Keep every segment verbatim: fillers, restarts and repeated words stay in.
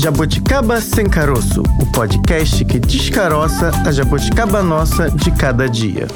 Jabuticaba Sem Caroço, o podcast que descaroça a jabuticaba nossa de cada dia.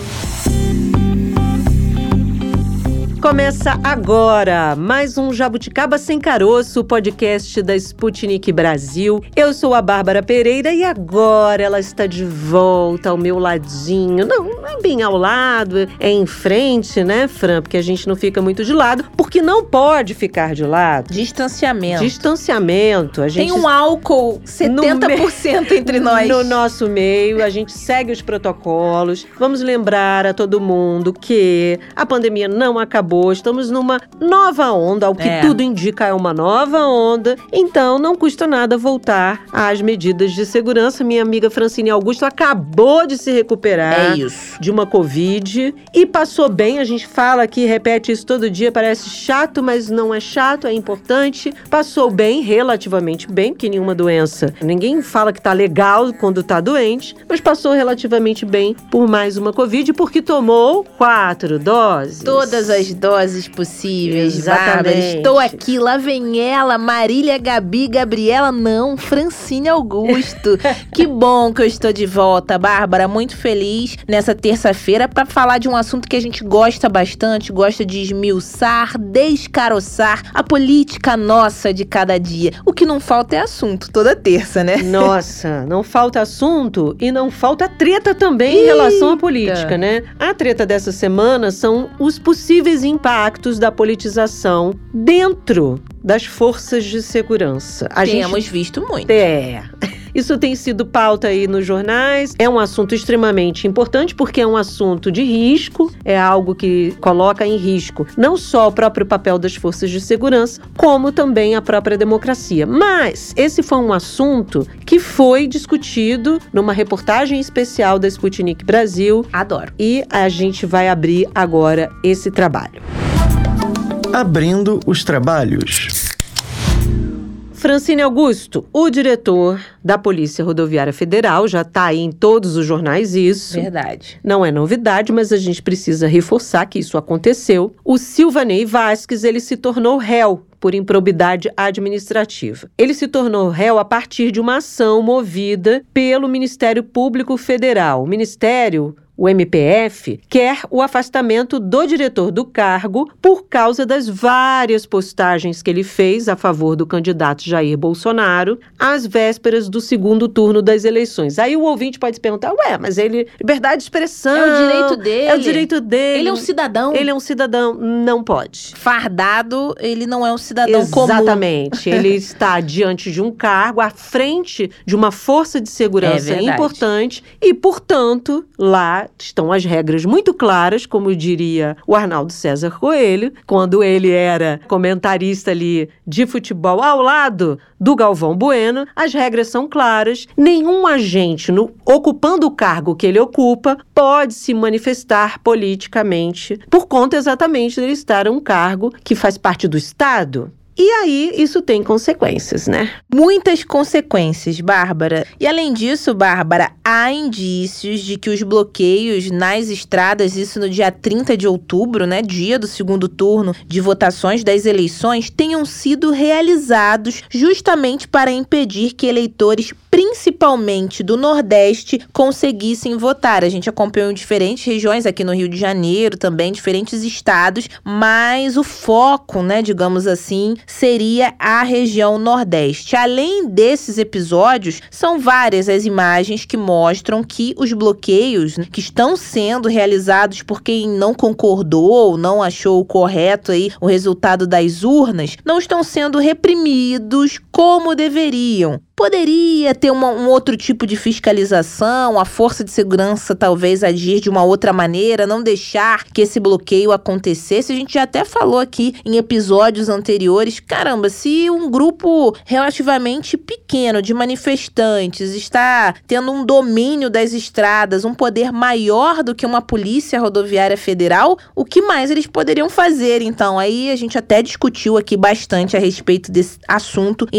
Começa agora mais um Jabuticaba Sem Caroço, podcast da Sputnik Brasil. Eu sou a Bárbara Pereira e agora ela está de volta ao meu ladinho. Não, não é bem ao lado, é em frente, né, Fran? Porque a gente não fica muito de lado, porque não pode ficar de lado. Distanciamento. Distanciamento. A gente tem um álcool setenta por cento me... entre nós. No nosso meio, a gente segue os protocolos. Vamos lembrar a todo mundo que a pandemia não acabou. Estamos numa nova onda, ao que é. tudo indica é uma nova onda. Então, não custa nada voltar às medidas de segurança. Minha amiga Francine Augusto acabou de se recuperar é isso. de uma Covid e passou bem. A gente fala aqui, repete isso todo dia, parece chato, mas não é chato, é importante. Passou bem, relativamente bem, porque nenhuma doença, ninguém fala que tá legal quando tá doente, mas passou relativamente bem por mais uma Covid, porque tomou quatro doses. Todas as doses possíveis, Exatamente. Bárbara. Estou aqui, lá vem ela, Marília, Gabi, Gabriela, não, Francine Augusto. Que bom que eu estou de volta, Bárbara, muito feliz nessa terça-feira para falar de um assunto que a gente gosta bastante, gosta de esmiuçar, descaroçar a política nossa de cada dia. O que não falta é assunto, toda terça, né? Nossa, não falta assunto e não falta treta também Eita. em relação à política, né? A treta dessa semana são os possíveis impactos da politização dentro das forças de segurança. A Temos gente... visto muito. É. Isso tem sido pauta aí nos jornais. É um assunto extremamente importante porque é um assunto de risco, é algo que coloca em risco não só o próprio papel das forças de segurança, como também a própria democracia. Mas esse foi um assunto que foi discutido numa reportagem especial da Sputnik Brasil. Adoro. E a gente vai abrir agora esse trabalho. Abrindo os trabalhos. Francine Augusto, o diretor da Polícia Rodoviária Federal, já está aí em todos os jornais isso. Verdade. Não é novidade, mas a gente precisa reforçar que isso aconteceu. O Silvanei Vasquez, ele se tornou réu por improbidade administrativa. Ele se tornou réu a partir de uma ação movida pelo Ministério Público Federal. O Ministério... O M P F quer o afastamento do diretor do cargo por causa das várias postagens que ele fez a favor do candidato Jair Bolsonaro às vésperas do segundo turno das eleições. Aí o ouvinte pode se perguntar, ué, mas ele... Liberdade de expressão... É o direito dele. É o direito dele. Ele é um cidadão. Ele é um cidadão. Não pode. Fardado, ele não é um cidadão Exatamente. comum. Exatamente. Ele está diante de um cargo, à frente de uma força de segurança é importante e, portanto, lá estão as regras muito claras, como diria o Arnaldo César Coelho, quando ele era comentarista ali de futebol ao lado do Galvão Bueno. As regras são claras, nenhum agente no, ocupando o cargo que ele ocupa pode se manifestar politicamente por conta exatamente dele estar em um cargo que faz parte do Estado. E aí, isso tem consequências, né? Muitas consequências, Bárbara. E além disso, Bárbara, há indícios de que os bloqueios nas estradas, isso no dia trinta de outubro, né, dia do segundo turno de votações das eleições, tenham sido realizados justamente para impedir que eleitores, principalmente do Nordeste, conseguissem votar. A gente acompanhou em diferentes regiões, aqui no Rio de Janeiro também, diferentes estados, mas o foco, né, digamos assim, seria a região Nordeste. Além desses episódios, são várias as imagens que mostram que os bloqueios que estão sendo realizados por quem não concordou ou não achou correto aí o resultado das urnas, não estão sendo reprimidos como deveriam. Poderia ter uma, um outro tipo de fiscalização, a força de segurança talvez agir de uma outra maneira, não deixar que esse bloqueio acontecesse. A gente já até falou aqui em episódios anteriores, caramba, se um grupo relativamente pequeno de manifestantes está tendo um domínio das estradas, um poder maior do que uma polícia rodoviária federal, o que mais eles poderiam fazer? Então, aí a gente até discutiu aqui bastante a respeito desse assunto em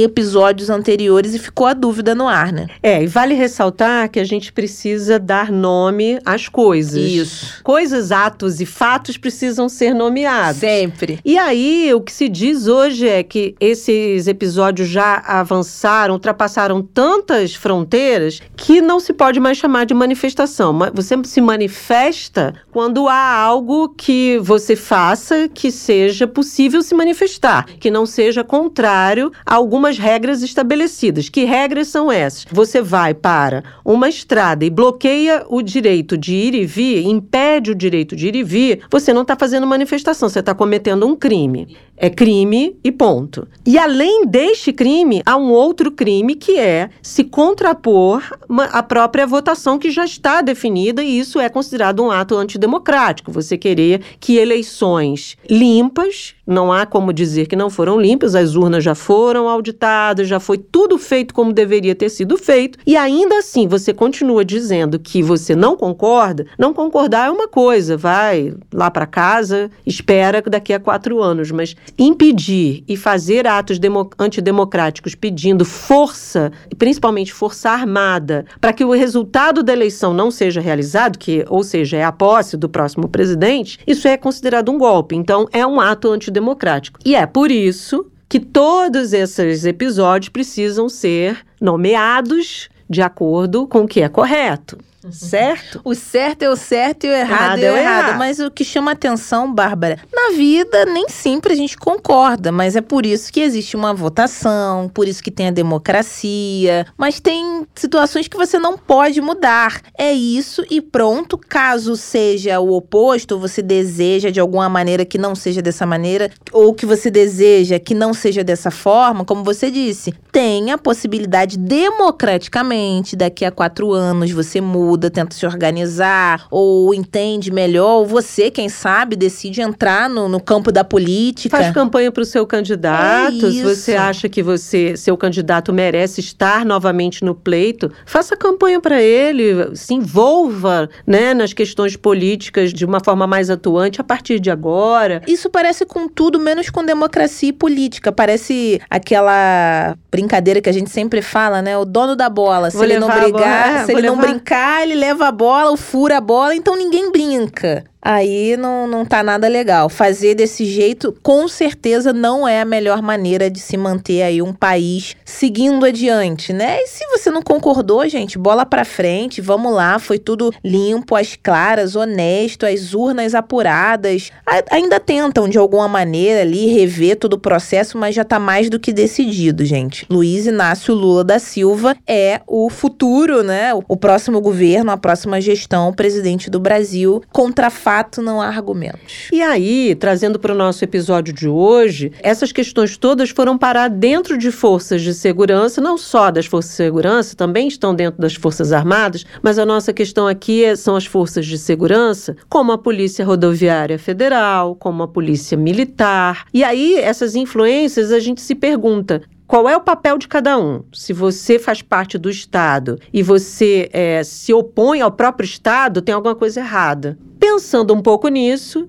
episódios anteriores e ficou a dúvida no ar, né? É, e vale ressaltar que a gente precisa dar nome às coisas. Isso. Coisas, atos e fatos precisam ser nomeados. Sempre. E aí, o que se diz hoje é que esses episódios já avançaram, ultrapassaram tantas fronteiras que não se pode mais chamar de manifestação. Você se manifesta quando há algo que você faça que seja possível se manifestar, que não seja contrário a algumas regras estabelecidas. Que regras são essas? Você vai para uma estrada e bloqueia o direito de ir e vir, impede o direito de ir e vir, você não está fazendo manifestação, você está cometendo um crime. É crime e ponto. E além deste crime, há um outro crime que é se contrapor à própria votação que já está definida, e isso é considerado um ato antidemocrático. Você querer que eleições limpas, não há como dizer que não foram limpas, as urnas já foram auditadas, já foi tudo feito como deveria ter sido feito, e ainda assim você continua dizendo que você não concorda. Não concordar é uma coisa, vai lá para casa, espera daqui a quatro anos, mas impedir e fazer atos demo- antidemocráticos pedindo força, principalmente força armada, para que o resultado da eleição não seja realizado, que, ou seja, é a posse do próximo presidente, isso é considerado um golpe. Então, é um ato antidemocrático. E é por isso que todos esses episódios precisam ser nomeados de acordo com o que é correto. Certo? O certo é o certo e o errado é o errado. Mas o que chama atenção, Bárbara, na vida nem sempre a gente concorda, mas é por isso que existe uma votação, por isso que tem a democracia, mas tem situações que você não pode mudar. É isso e pronto. Caso seja o oposto, ou você deseja de alguma maneira que não seja dessa maneira, ou que você deseja que não seja dessa forma, como você disse, tem a possibilidade democraticamente, daqui a quatro anos você muda, tenta se organizar, ou entende melhor, ou você, quem sabe, decide entrar no, no campo da política. Faz campanha para o seu candidato, é se você acha que você, seu candidato merece estar novamente no pleito, faça campanha para ele, se envolva, né, nas questões políticas de uma forma mais atuante a partir de agora. Isso parece com tudo, menos com democracia e política. Parece aquela brincadeira que a gente sempre fala, né? O dono da bola, se vou ele não brigar, é, se ele levar... não brincar, ele leva a bola, ou fura a bola, então ninguém brinca. Aí não, não tá nada legal. Fazer desse jeito, com certeza, não é a melhor maneira de se manter aí um país seguindo adiante, né? E se você não concordou, gente, bola pra frente, vamos lá, foi tudo limpo, às claras, honesto, as urnas apuradas. A, ainda tentam, de alguma maneira, ali, rever todo o processo, mas já tá mais do que decidido, gente. Luiz Inácio Lula da Silva é o futuro, né? O, o próximo governo, a próxima gestão, o presidente do Brasil, contra fato, não há argumentos. E aí, trazendo para o nosso episódio de hoje, essas questões todas foram parar dentro de forças de segurança, não só das forças de segurança, também estão dentro das Forças Armadas, mas a nossa questão aqui é, são as forças de segurança, como a Polícia Rodoviária Federal, como a Polícia Militar. E aí, essas influências, a gente se pergunta, qual é o papel de cada um? Se você faz parte do Estado e você é, se opõe ao próprio Estado, tem alguma coisa errada. Pensando um pouco nisso,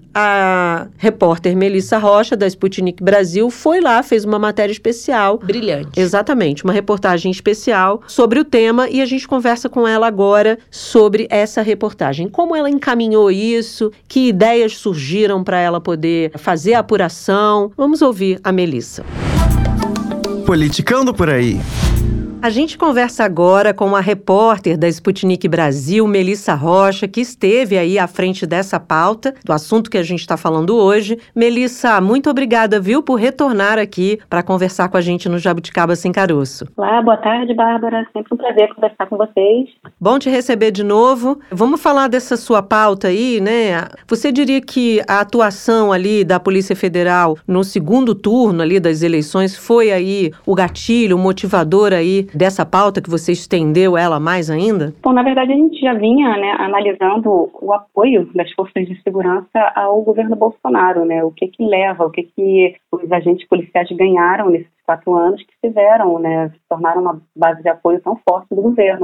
a repórter Melissa Rocha, da Sputnik Brasil, foi lá, fez uma matéria especial. Brilhante. Exatamente, uma reportagem especial sobre o tema, e a gente conversa com ela agora sobre essa reportagem. Como ela encaminhou isso, que ideias surgiram para ela poder fazer a apuração. Vamos ouvir a Melissa. Politicando por aí. A gente conversa agora com a repórter da Sputnik Brasil, Melissa Rocha, que esteve aí à frente dessa pauta, do assunto que a gente está falando hoje. Melissa, muito obrigada, viu, por retornar aqui para conversar com a gente no Jabuticaba Sem Caroço. Olá, boa tarde, Bárbara. Sempre um prazer conversar com vocês. Bom te receber de novo. Vamos falar dessa sua pauta aí, né? Você diria que a atuação ali da Polícia Federal no segundo turno ali das eleições foi aí o gatilho, o motivador aí dessa pauta, que você estendeu ela mais ainda? Bom, na verdade a gente já vinha, né, analisando o apoio das forças de segurança ao governo Bolsonaro, né, o que que leva, o que que os agentes policiais ganharam nesses quatro anos que fizeram, né, se tornaram uma base de apoio tão forte do governo, né.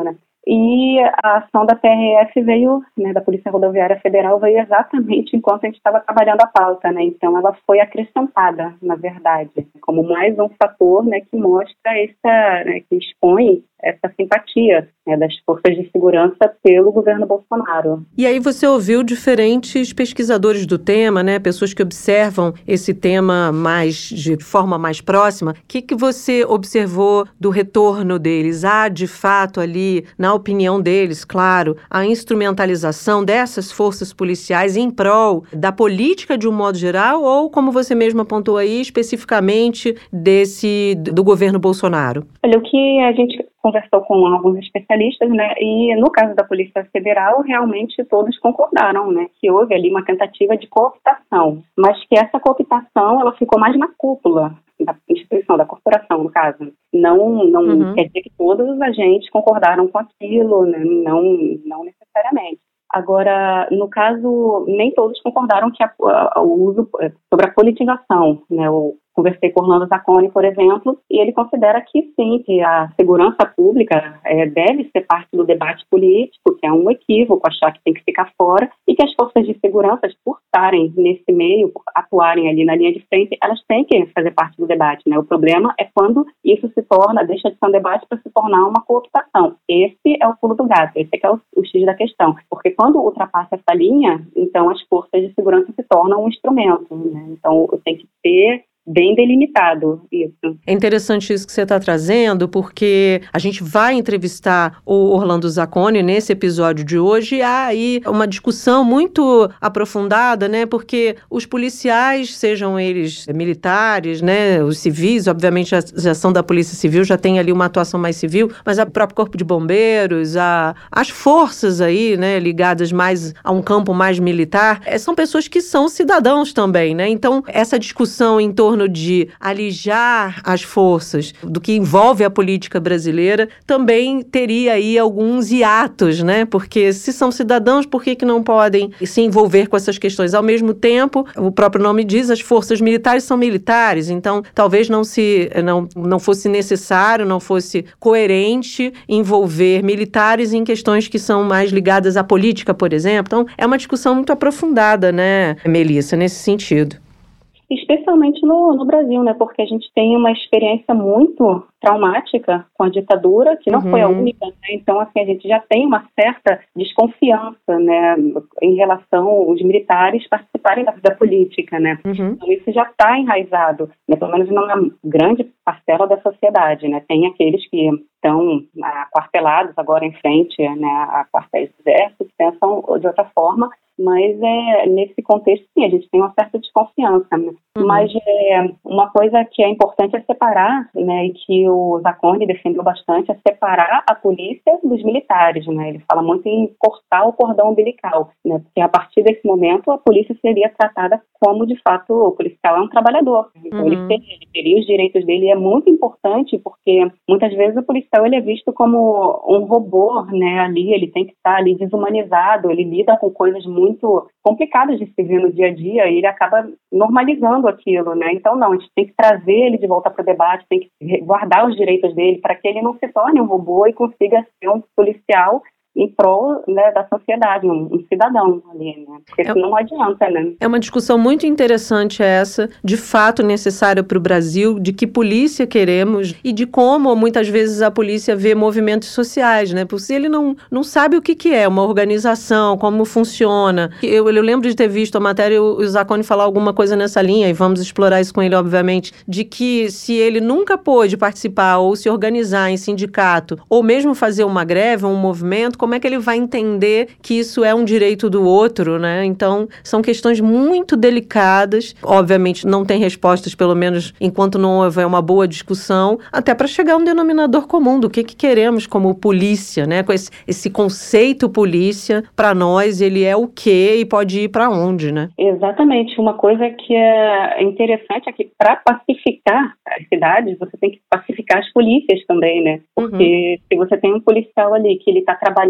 e a ação da P R F veio, né, da Polícia Rodoviária Federal, veio exatamente enquanto a gente estava trabalhando a pauta, né, então ela foi acrescentada, na verdade, como mais um fator, né, que mostra essa, né, que expõe essa simpatia, né, das forças de segurança pelo governo Bolsonaro. E aí você ouviu diferentes pesquisadores do tema, né, pessoas que observam esse tema mais de forma mais próxima. O que, que você observou do retorno deles? Há, de fato, ali, na opinião deles, claro, a instrumentalização dessas forças policiais em prol da política de um modo geral ou, como você mesmo apontou aí, especificamente desse, do governo Bolsonaro? Olha, o que a gente conversou com alguns especialistas, né, e no caso da Polícia Federal, realmente todos concordaram, né, que houve ali uma tentativa de cooptação, mas que essa cooptação, ela ficou mais na cúpula da instituição, da corporação, no caso. Não, não uhum. quer dizer que todos os agentes concordaram com aquilo, né, não, não necessariamente. Agora, no caso, nem todos concordaram que a, a, o uso sobre a politização, né, o Conversei com Orlando Zacconi, por exemplo, e ele considera que sim, que a segurança pública é, deve ser parte do debate político, que é um equívoco achar que tem que ficar fora, e que as forças de segurança, por estarem nesse meio, por atuarem ali na linha de frente, elas têm que fazer parte do debate, né? O problema é quando isso se torna, deixa de ser um debate para se tornar uma cooptação. Esse é o pulo do gato, esse é, que é o, o X da questão. Porque quando ultrapassa essa linha, então as forças de segurança se tornam um instrumento, né? Então tem que ter bem delimitado isso. É interessante isso que você está trazendo, porque a gente vai entrevistar o Orlando Zacconi nesse episódio de hoje, e há aí uma discussão muito aprofundada, né, porque os policiais, sejam eles militares, né, os civis, obviamente a ação da Polícia Civil já tem ali uma atuação mais civil, mas o próprio Corpo de Bombeiros, a, as forças aí, né, ligadas mais a um campo mais militar, é, são pessoas que são cidadãos também, né, então essa discussão em torno de alijar as forças do que envolve a política brasileira, também teria aí alguns hiatos, né? Porque se são cidadãos, por que que não podem se envolver com essas questões? Ao mesmo tempo, o próprio nome diz, as forças militares são militares, então talvez não, se, não, não fosse necessário, não fosse coerente envolver militares em questões que são mais ligadas à política, por exemplo. Então, é uma discussão muito aprofundada, né, Melissa, nesse sentido. Especialmente no, no Brasil, né? Porque a gente tem uma experiência muito traumática com a ditadura, que não uhum. foi a única, né? Então, assim, a gente já tem uma certa desconfiança, né, em relação aos militares participarem da vida política, né? Uhum. Então, isso já está enraizado, né? Pelo menos numa grande parcela da sociedade, né? Tem aqueles que estão aquartelados agora em frente, né, a quartéis do exército, que pensam de outra forma, mas é, nesse contexto, sim, a gente tem uma certa desconfiança, né? Uhum. Mas é, uma coisa que é importante é separar, né, e que o Zacconi defendeu bastante, é separar a polícia dos militares, né? Ele fala muito em cortar o cordão umbilical, né? Porque a partir desse momento a polícia seria tratada como, de fato, o policial é um trabalhador. Então uhum. ele, teria, ele teria os direitos dele, e é muito importante porque muitas vezes o policial ele é visto como um robô, né? Ali ele tem que estar ali desumanizado, ele lida com coisas muito muito complicadas de se ver no dia a dia e ele acaba normalizando aquilo, né? Então, não, a gente tem que trazer ele de volta para o debate, tem que guardar os direitos dele para que ele não se torne um robô e consiga ser um policial em prol, né, da sociedade, um, um cidadão ali, né? Porque é, senão não adianta, né? É uma discussão muito interessante essa, de fato necessária para o Brasil, de que polícia queremos e de como muitas vezes a polícia vê movimentos sociais, né? Porque ele não, não sabe o que, que é uma organização, como funciona. Eu, eu lembro de ter visto a matéria, o, o Zacconi falar alguma coisa nessa linha, e vamos explorar isso com ele, obviamente, de que se ele nunca pôde participar ou se organizar em sindicato, ou mesmo fazer uma greve, um movimento, como é que ele vai entender que isso é um direito do outro, né? Então, são questões muito delicadas. Obviamente, não tem respostas, pelo menos enquanto não houver uma boa discussão, até para chegar a um denominador comum do que, que queremos como polícia, né? Com esse, esse conceito polícia, para nós, ele é o quê e pode ir para onde, né? Exatamente. Uma coisa que é interessante é que para pacificar as cidades, você tem que pacificar as polícias também, né? Porque uhum. se você tem um policial ali que ele está trabalhando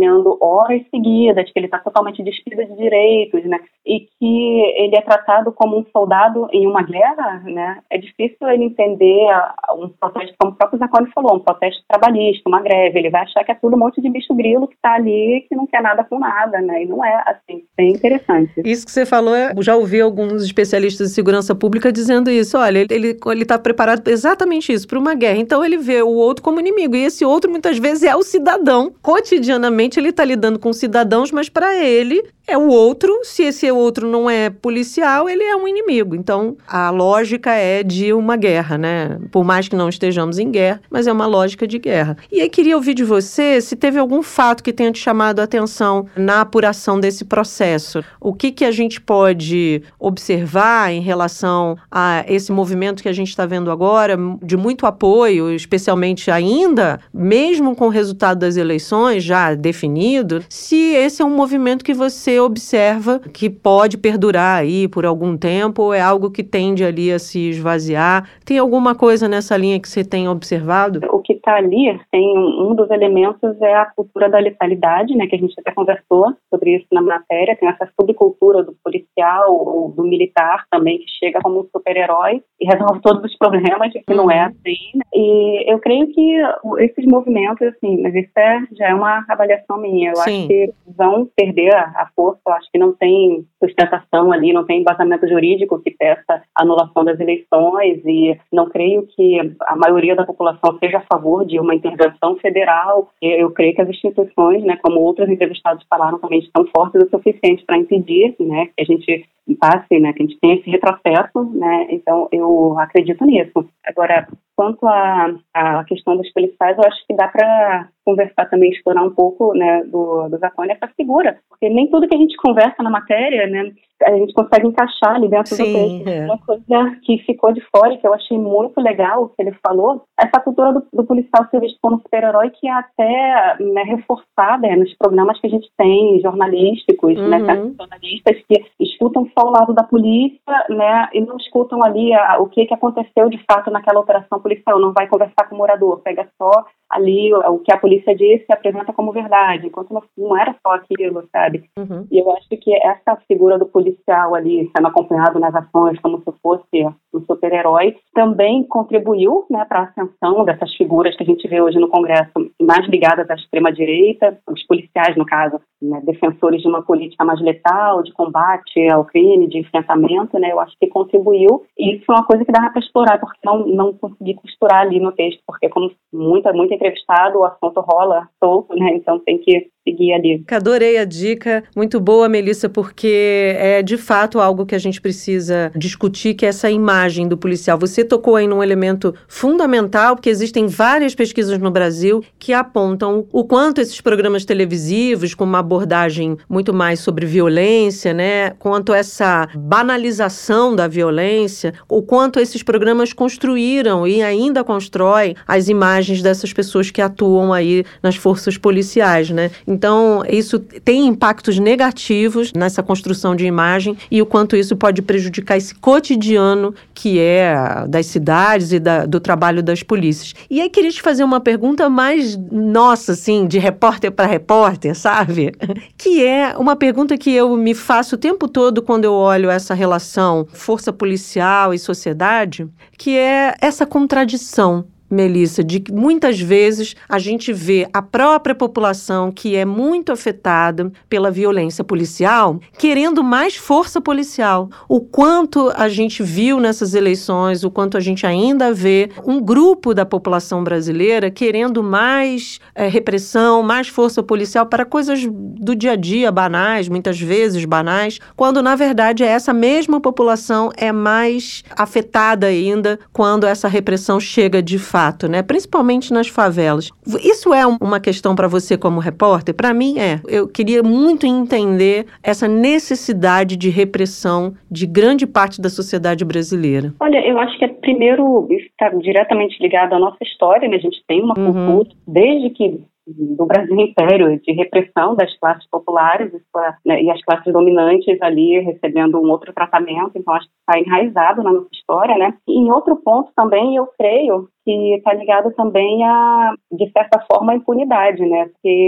apanhando horas seguidas, que ele está totalmente despido de direitos, né, e que ele é tratado como um soldado em uma guerra, né, é difícil ele entender um protesto, como o próprio Zacconi falou, um protesto trabalhista, uma greve. Ele vai achar que é tudo um monte de bicho grilo que está ali, que não quer nada com nada, né, e não é assim, bem interessante. Isso que você falou, eu já ouvi alguns especialistas de segurança pública dizendo isso, olha, ele ele está preparado exatamente isso, para uma guerra, então ele vê o outro como inimigo, e esse outro muitas vezes é o cidadão. Cotidianamente ele está lidando com cidadãos, mas para ele é o outro, se esse outro não é policial, ele é um inimigo. Então a lógica é de uma guerra, né? Por mais que não estejamos em guerra, mas é uma lógica de guerra. E aí queria ouvir de você se teve algum fato que tenha te chamado a atenção na apuração desse processo. O que que a gente pode observar em relação a esse movimento que a gente está vendo agora, de muito apoio, especialmente ainda, mesmo com o resultado das eleições já definido, se esse é um movimento que você observa que pode perdurar aí por algum tempo, ou é algo que tende ali a se esvaziar? Tem alguma coisa nessa linha que você tem observado? O que está ali, tem um dos elementos é a cultura da letalidade, né, que a gente até conversou sobre isso na matéria. Tem essa subcultura do policial ou do militar também, que chega como um super-herói e resolve todos os problemas, que não é assim, né? E eu creio que esses movimentos, assim, mas isso é, já é uma avaliação minha, eu Sim. acho que vão perder a, a força, eu acho que não tem sustentação ali, não tem embasamento jurídico que peça a anulação das eleições, e não creio que a maioria da população seja a favor de uma intervenção federal. Eu creio que as instituições, né, como outros entrevistados falaram, também estão fortes o suficiente para impedir, né, que a gente passe, né, que a gente tenha esse retrocesso, né, então eu acredito nisso. Agora, quanto à a, a questão dos policiais, eu acho que dá para conversar também, explorar um pouco, né, do, do Zacconi, essa figura, porque nem tudo que a gente conversa na matéria, né, a gente consegue encaixar ali dentro Sim, do texto. é. Uma coisa que ficou de fora e que eu achei muito legal, que ele falou, essa cultura do, do policial ser visto como super-herói, que é até, né, reforçada, né, nos programas que a gente tem, jornalísticos, uhum. né, jornalistas que escutam só o lado da polícia, né, e não escutam ali a, o que, que aconteceu de fato naquela operação policial, não vai conversar com o morador, pega só ali o, o que a polícia disse e apresenta como verdade, enquanto não, não era só aquilo, sabe? Uhum. E eu acho que essa figura do policial ali, sendo acompanhado nas ações como se fosse um super-herói, também contribuiu, né, para a ascensão dessas figuras que a gente vê hoje no Congresso, mais ligadas à extrema-direita, os policiais, no caso, né, defensores de uma política mais letal, de combate ao crime, de enfrentamento, né, eu acho que contribuiu, e isso é uma coisa que dava para explorar, porque não, não consegui costurar ali no texto, porque como muita, muito entrevistado, o assunto rola solto, né, então tem que seguir ali. Adorei a dica, muito boa, Melissa, porque é de fato algo que a gente precisa discutir, que é essa imagem do policial. Você tocou aí num elemento fundamental, porque existem várias pesquisas no Brasil que apontam o quanto esses programas televisivos, com uma abordagem muito mais sobre violência, né, quanto essa banalização da violência, o quanto esses programas construíram e ainda constroem as imagens dessas pessoas que atuam aí nas forças policiais, né? Então, isso tem impactos negativos nessa construção de imagem e o quanto isso pode prejudicar esse cotidiano que é das cidades e da, do trabalho das polícias. E aí, queria te fazer uma pergunta mais nossa, assim, de repórter para repórter, sabe? Que é uma pergunta que eu me faço o tempo todo quando eu olho essa relação força policial e sociedade, que é essa contradição, Melissa, de que muitas vezes a gente vê a própria população que é muito afetada pela violência policial querendo mais força policial. O quanto a gente viu nessas eleições, o quanto a gente ainda vê um grupo da população brasileira querendo mais é, repressão, mais força policial para coisas do dia a dia, banais, muitas vezes banais, quando na verdade essa mesma população é mais afetada ainda quando essa repressão chega de fato. Fato, né? Principalmente nas favelas. Isso é uma questão para você como repórter? Para mim é. Eu queria muito entender essa necessidade de repressão de grande parte da sociedade brasileira. Olha, eu acho que é, primeiro, isso está diretamente ligado à nossa história, né? A gente tem uma uhum. cultura, desde que do Brasil Império, de repressão das classes populares, né, e as classes dominantes ali recebendo um outro tratamento, então acho que está enraizado na nossa história, né? E em outro ponto também, eu creio que está ligado também a, de certa forma, a impunidade, né? Porque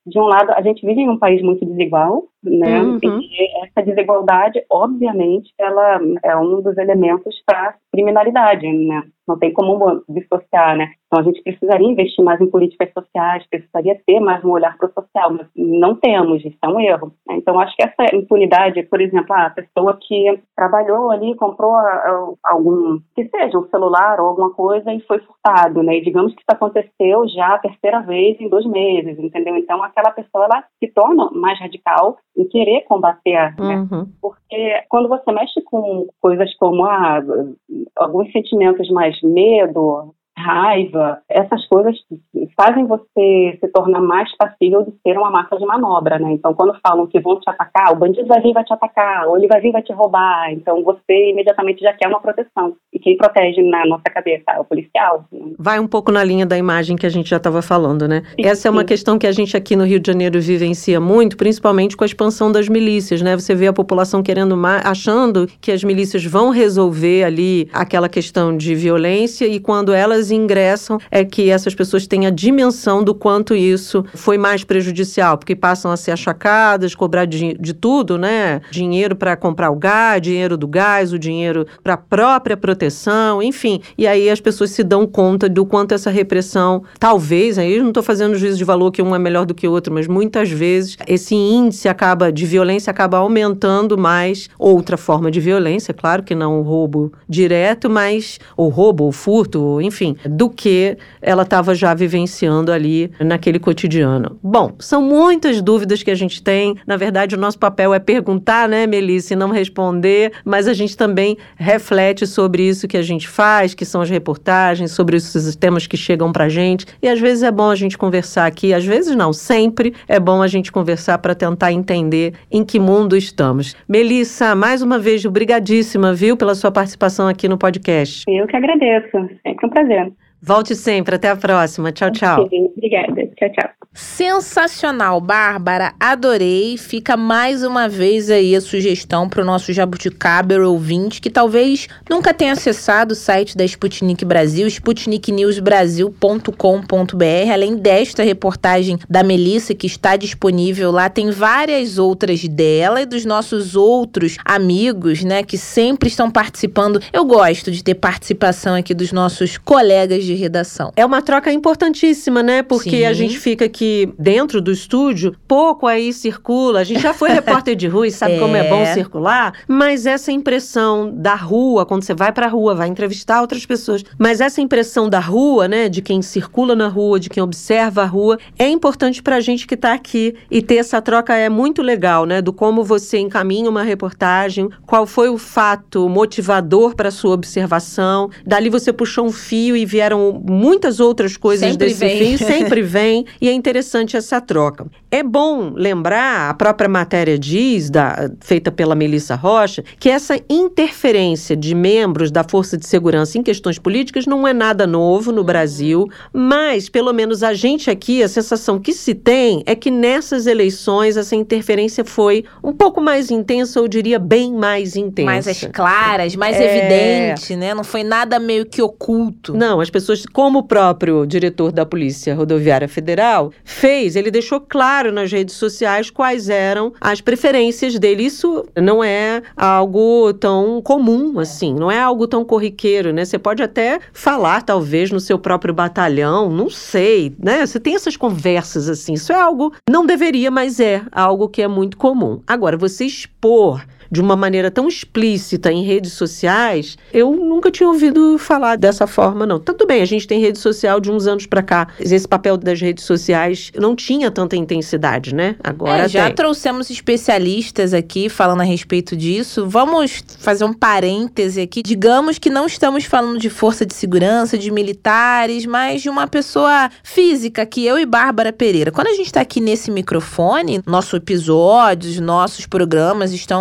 de um lado, a gente vive em um país muito desigual, né? Uhum. E essa desigualdade, obviamente, ela é um dos elementos para criminalidade, né? Não tem como dissociar, né? Então a gente precisaria investir mais em políticas sociais, precisaria ter mais um olhar para o social, mas não temos, isso é um erro, né? Então acho que essa impunidade, por exemplo, a pessoa que trabalhou ali, comprou uh, algum, que seja um celular ou alguma coisa e foi furtado, né? E digamos que isso aconteceu já a terceira vez em dois meses, entendeu? Então aquela pessoa, ela se torna mais radical em querer combater, né? Uhum. Porque quando você mexe com coisas como ah, alguns sentimentos mais medo, raiva, essas coisas fazem você se tornar mais passível de ser uma massa de manobra, né? Então, quando falam que vão te atacar, o bandido vai vir e vai te atacar, ou ele vai vir e vai te roubar, então você imediatamente já quer uma proteção. E quem protege na nossa cabeça é o policial. Né? Vai um pouco na linha da imagem que a gente já estava falando, né? Sim, Essa é uma sim. questão que a gente aqui no Rio de Janeiro vivencia muito, principalmente com a expansão das milícias, né? Você vê a população querendo mais, achando que as milícias vão resolver ali aquela questão de violência, e quando elas ingressam é que essas pessoas têm a dimensão do quanto isso foi mais prejudicial, porque passam a ser achacadas, cobrar de, de tudo, né? Dinheiro para comprar o gás, dinheiro do gás, o dinheiro para a própria proteção, enfim. E aí as pessoas se dão conta do quanto essa repressão, talvez, aí eu não estou fazendo juízo de valor que um é melhor do que o outro, mas muitas vezes esse índice acaba de violência acaba aumentando mais outra forma de violência, claro que não o roubo direto, mas o roubo, o furto, enfim, do que ela estava já vivenciando ali naquele cotidiano. Bom, são muitas dúvidas que a gente tem. Na verdade, o nosso papel é perguntar, né, Melissa, e não responder, mas a gente também reflete sobre isso que a gente faz, que são as reportagens, sobre os temas que chegam pra gente. E às vezes é bom a gente conversar aqui, às vezes não, sempre é bom a gente conversar para tentar entender em que mundo estamos. Melissa, mais uma vez, obrigadíssima, viu, pela sua participação aqui no podcast. Eu que agradeço, sempre um prazer. Volte sempre, até a próxima. Tchau, tchau. Obrigada, tchau, tchau. Sensacional, Bárbara, adorei. Fica mais uma vez aí a sugestão para o nosso Jabuticaber ouvinte que talvez nunca tenha acessado o site da Sputnik Brasil, sputnik news brasil ponto com ponto b r. Além desta reportagem da Melissa que está disponível lá, tem várias outras dela e dos nossos outros amigos, né, que sempre estão participando. Eu gosto de ter participação aqui dos nossos colegas de redação. É uma troca importantíssima, né? Porque Sim. a gente fica aqui dentro do estúdio, pouco aí circula. A gente já foi repórter de rua e sabe é. como é bom circular, mas essa impressão da rua, quando você vai pra rua, vai entrevistar outras pessoas, mas essa impressão da rua, né, de quem circula na rua, de quem observa a rua, é importante pra gente que tá aqui, e ter essa troca é muito legal, né? Do como você encaminha uma reportagem, qual foi o fato motivador para sua observação, dali você puxou um fio e vieram muitas outras coisas sempre desse vem. fio, sempre vem, e é interessante essa troca. É bom lembrar, a própria matéria diz, da, feita pela Melissa Rocha, que essa interferência de membros da Força de Segurança em questões políticas não é nada novo no Brasil, mas, pelo menos a gente aqui, a sensação que se tem é que nessas eleições essa interferência foi um pouco mais intensa, eu diria bem mais intensa. Mais as claras, mais É. evidente, né? Não foi nada meio que oculto. Não, as pessoas, como o próprio diretor da Polícia Rodoviária Federal fez, ele deixou claro nas redes sociais quais eram as preferências dele. Isso não é algo tão comum, assim, não é algo tão corriqueiro, né? Você pode até falar, talvez, no seu próprio batalhão, não sei, né? Você tem essas conversas, assim, isso é algo, não deveria, mas é algo que é muito comum. Agora, você expor de uma maneira tão explícita em redes sociais, eu nunca tinha ouvido falar dessa forma, não. Tudo bem, a gente tem rede social de uns anos pra cá. Esse papel das redes sociais não tinha tanta intensidade, né? Agora é, já tem. trouxemos especialistas aqui falando a respeito disso. Vamos fazer um parêntese aqui. Digamos que não estamos falando de força de segurança, de militares, mas de uma pessoa física, que eu e Bárbara Pereira. Quando a gente está aqui nesse microfone, nosso episódio, os nossos programas estão lá no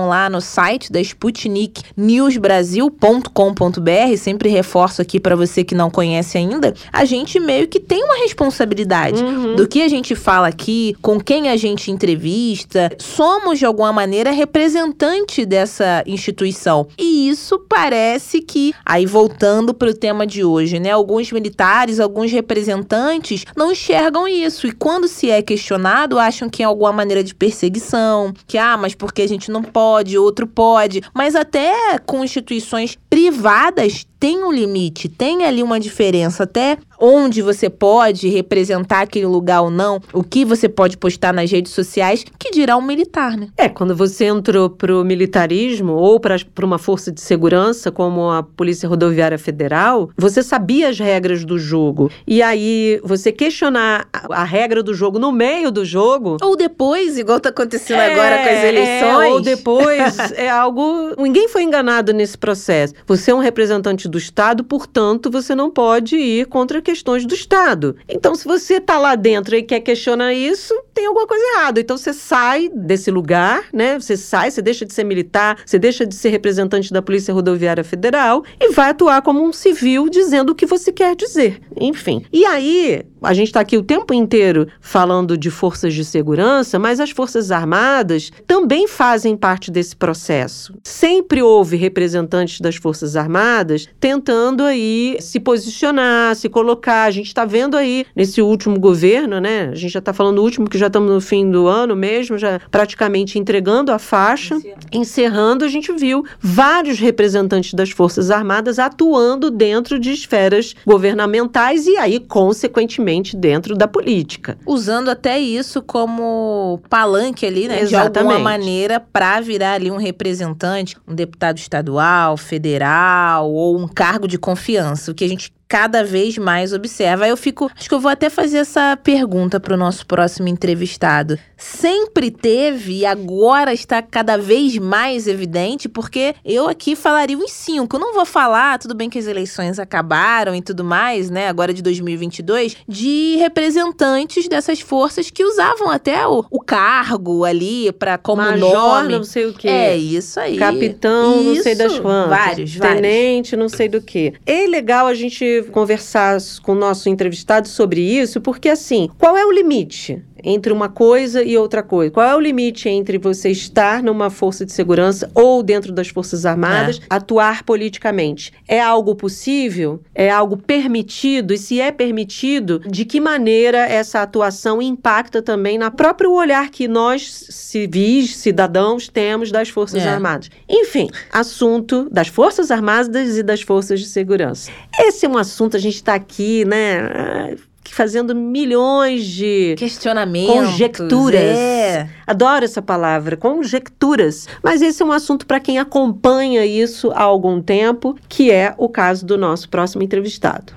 site da Sputnik news brasil ponto com ponto b r, sempre reforço aqui para você que não conhece ainda, a gente meio que tem uma responsabilidade uhum. do que a gente fala aqui, com quem a gente entrevista, somos de alguma maneira representante dessa instituição. E isso parece que, aí voltando para o tema de hoje, né, alguns militares, alguns representantes não enxergam isso, e quando se é questionado, acham que é alguma maneira de perseguição, que, ah, mas porque a gente não pode, outro pode, mas até com instituições privadas tem um limite, tem ali uma diferença, até onde você pode representar aquele lugar ou não, o que você pode postar nas redes sociais, que dirá um militar, né? É, quando você entrou pro militarismo ou para uma força de segurança, como a Polícia Rodoviária Federal, você sabia as regras do jogo. E aí, você questionar a, a regra do jogo no meio do jogo... Ou depois, igual tá acontecendo é, agora com as eleições. É, ou depois, é algo... Ninguém foi enganado nesse processo. Você é um representante do Estado, portanto, você não pode ir contra questões do Estado. Então, se você tá lá dentro e quer questionar isso, tem alguma coisa errada. Então, você sai desse lugar, né? Você sai, você deixa de ser militar, você deixa de ser representante da Polícia Rodoviária Federal e vai atuar como um civil dizendo o que você quer dizer. Enfim. E aí, a gente tá aqui o tempo inteiro falando de forças de segurança, mas as Forças Armadas também fazem parte desse processo. Sempre houve representantes das Forças Armadas tentando aí se posicionar, se colocar. A gente está vendo aí nesse último governo, né? A gente já está falando do último, que já estamos no fim do ano mesmo, já praticamente entregando a faixa. Encerrando, a gente viu vários representantes das Forças Armadas atuando dentro de esferas governamentais e aí, consequentemente, dentro da política. Usando até isso como palanque ali, né? Exatamente. De alguma maneira, para virar ali um representante, um deputado estadual, federal ou um cargo de confiança, o que a gente cada vez mais observa. Aí eu fico... Acho que eu vou até fazer essa pergunta para o nosso próximo entrevistado. Sempre teve e agora está cada vez mais evidente, porque eu aqui falaria uns cinco. Eu não vou falar, tudo bem que as eleições acabaram e tudo mais, né? Agora de dois mil e vinte e dois, de representantes dessas forças que usavam até o, o cargo ali para como Major, nome. não sei o quê. É, isso aí. Capitão, isso. não sei das quantas. Vários, vários. Tenente, não sei do quê. É legal a gente conversar com o nosso entrevistado sobre isso, porque assim, qual é o limite entre uma coisa e outra coisa? Qual é o limite entre você estar numa força de segurança ou dentro das Forças Armadas, é. atuar politicamente? É algo possível? É algo permitido? E se é permitido, de que maneira essa atuação impacta também na próprio olhar que nós, civis, cidadãos, temos das Forças é. Armadas? Enfim, assunto das Forças Armadas e das Forças de Segurança. Esse é um assunto, a gente está aqui, né... fazendo milhões de questionamentos, conjecturas. É. Adoro essa palavra, conjecturas. Mas esse é um assunto para quem acompanha isso há algum tempo, que é o caso do nosso próximo entrevistado.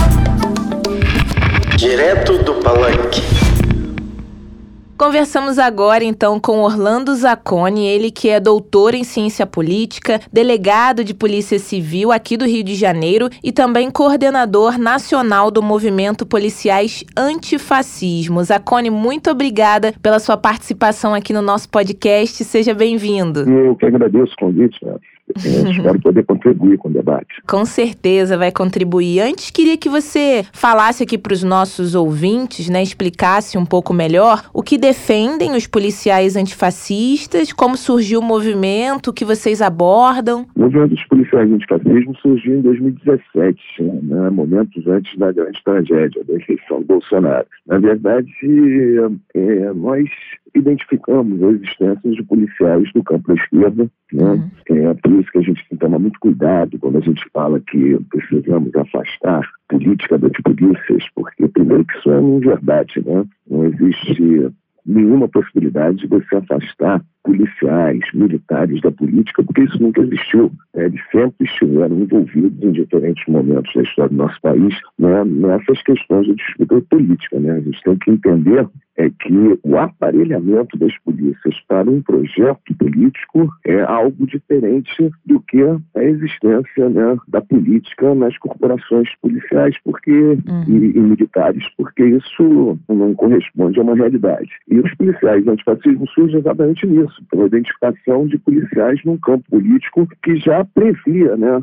Direto do Palanque. Conversamos agora, então, com Orlando Zacconi, ele que é doutor em ciência política, delegado de Polícia Civil aqui do Rio de Janeiro e também coordenador nacional do movimento Policiais Antifascismo. Zacconi, muito obrigada pela sua participação aqui no nosso podcast. Seja bem-vindo. Eu que agradeço o convite, né? Eu espero poder contribuir com o debate. Com certeza vai contribuir. Antes, queria que você falasse aqui para os nossos ouvintes, né, explicasse um pouco melhor o que defendem os policiais antifascistas, como surgiu o movimento, o que vocês abordam. O movimento dos policiais antifascismo surgiu em dois mil e dezessete, né, momentos antes da grande tragédia da eleição do Bolsonaro. Na verdade, é, nós identificamos a existência de policiais do campo da esquerda, né? Uhum. É por isso que a gente tem que tomar muito cuidado quando a gente fala que precisamos afastar política das polícias, porque primeiro que isso é uma verdade, né? Não existe nenhuma possibilidade de você afastar policiais, militares da política, porque isso nunca existiu. Eles sempre estiveram envolvidos em diferentes momentos da história do nosso país, né, nessas questões de disputa política, né? A gente tem que entender é que o aparelhamento das polícias para um projeto político é algo diferente do que a existência, né, da política nas corporações policiais porque, uhum. e, e militares, porque isso não corresponde a uma realidade. E os policiais antifascismo surgem exatamente nisso, isso, pela identificação de policiais num campo político que já previa, né,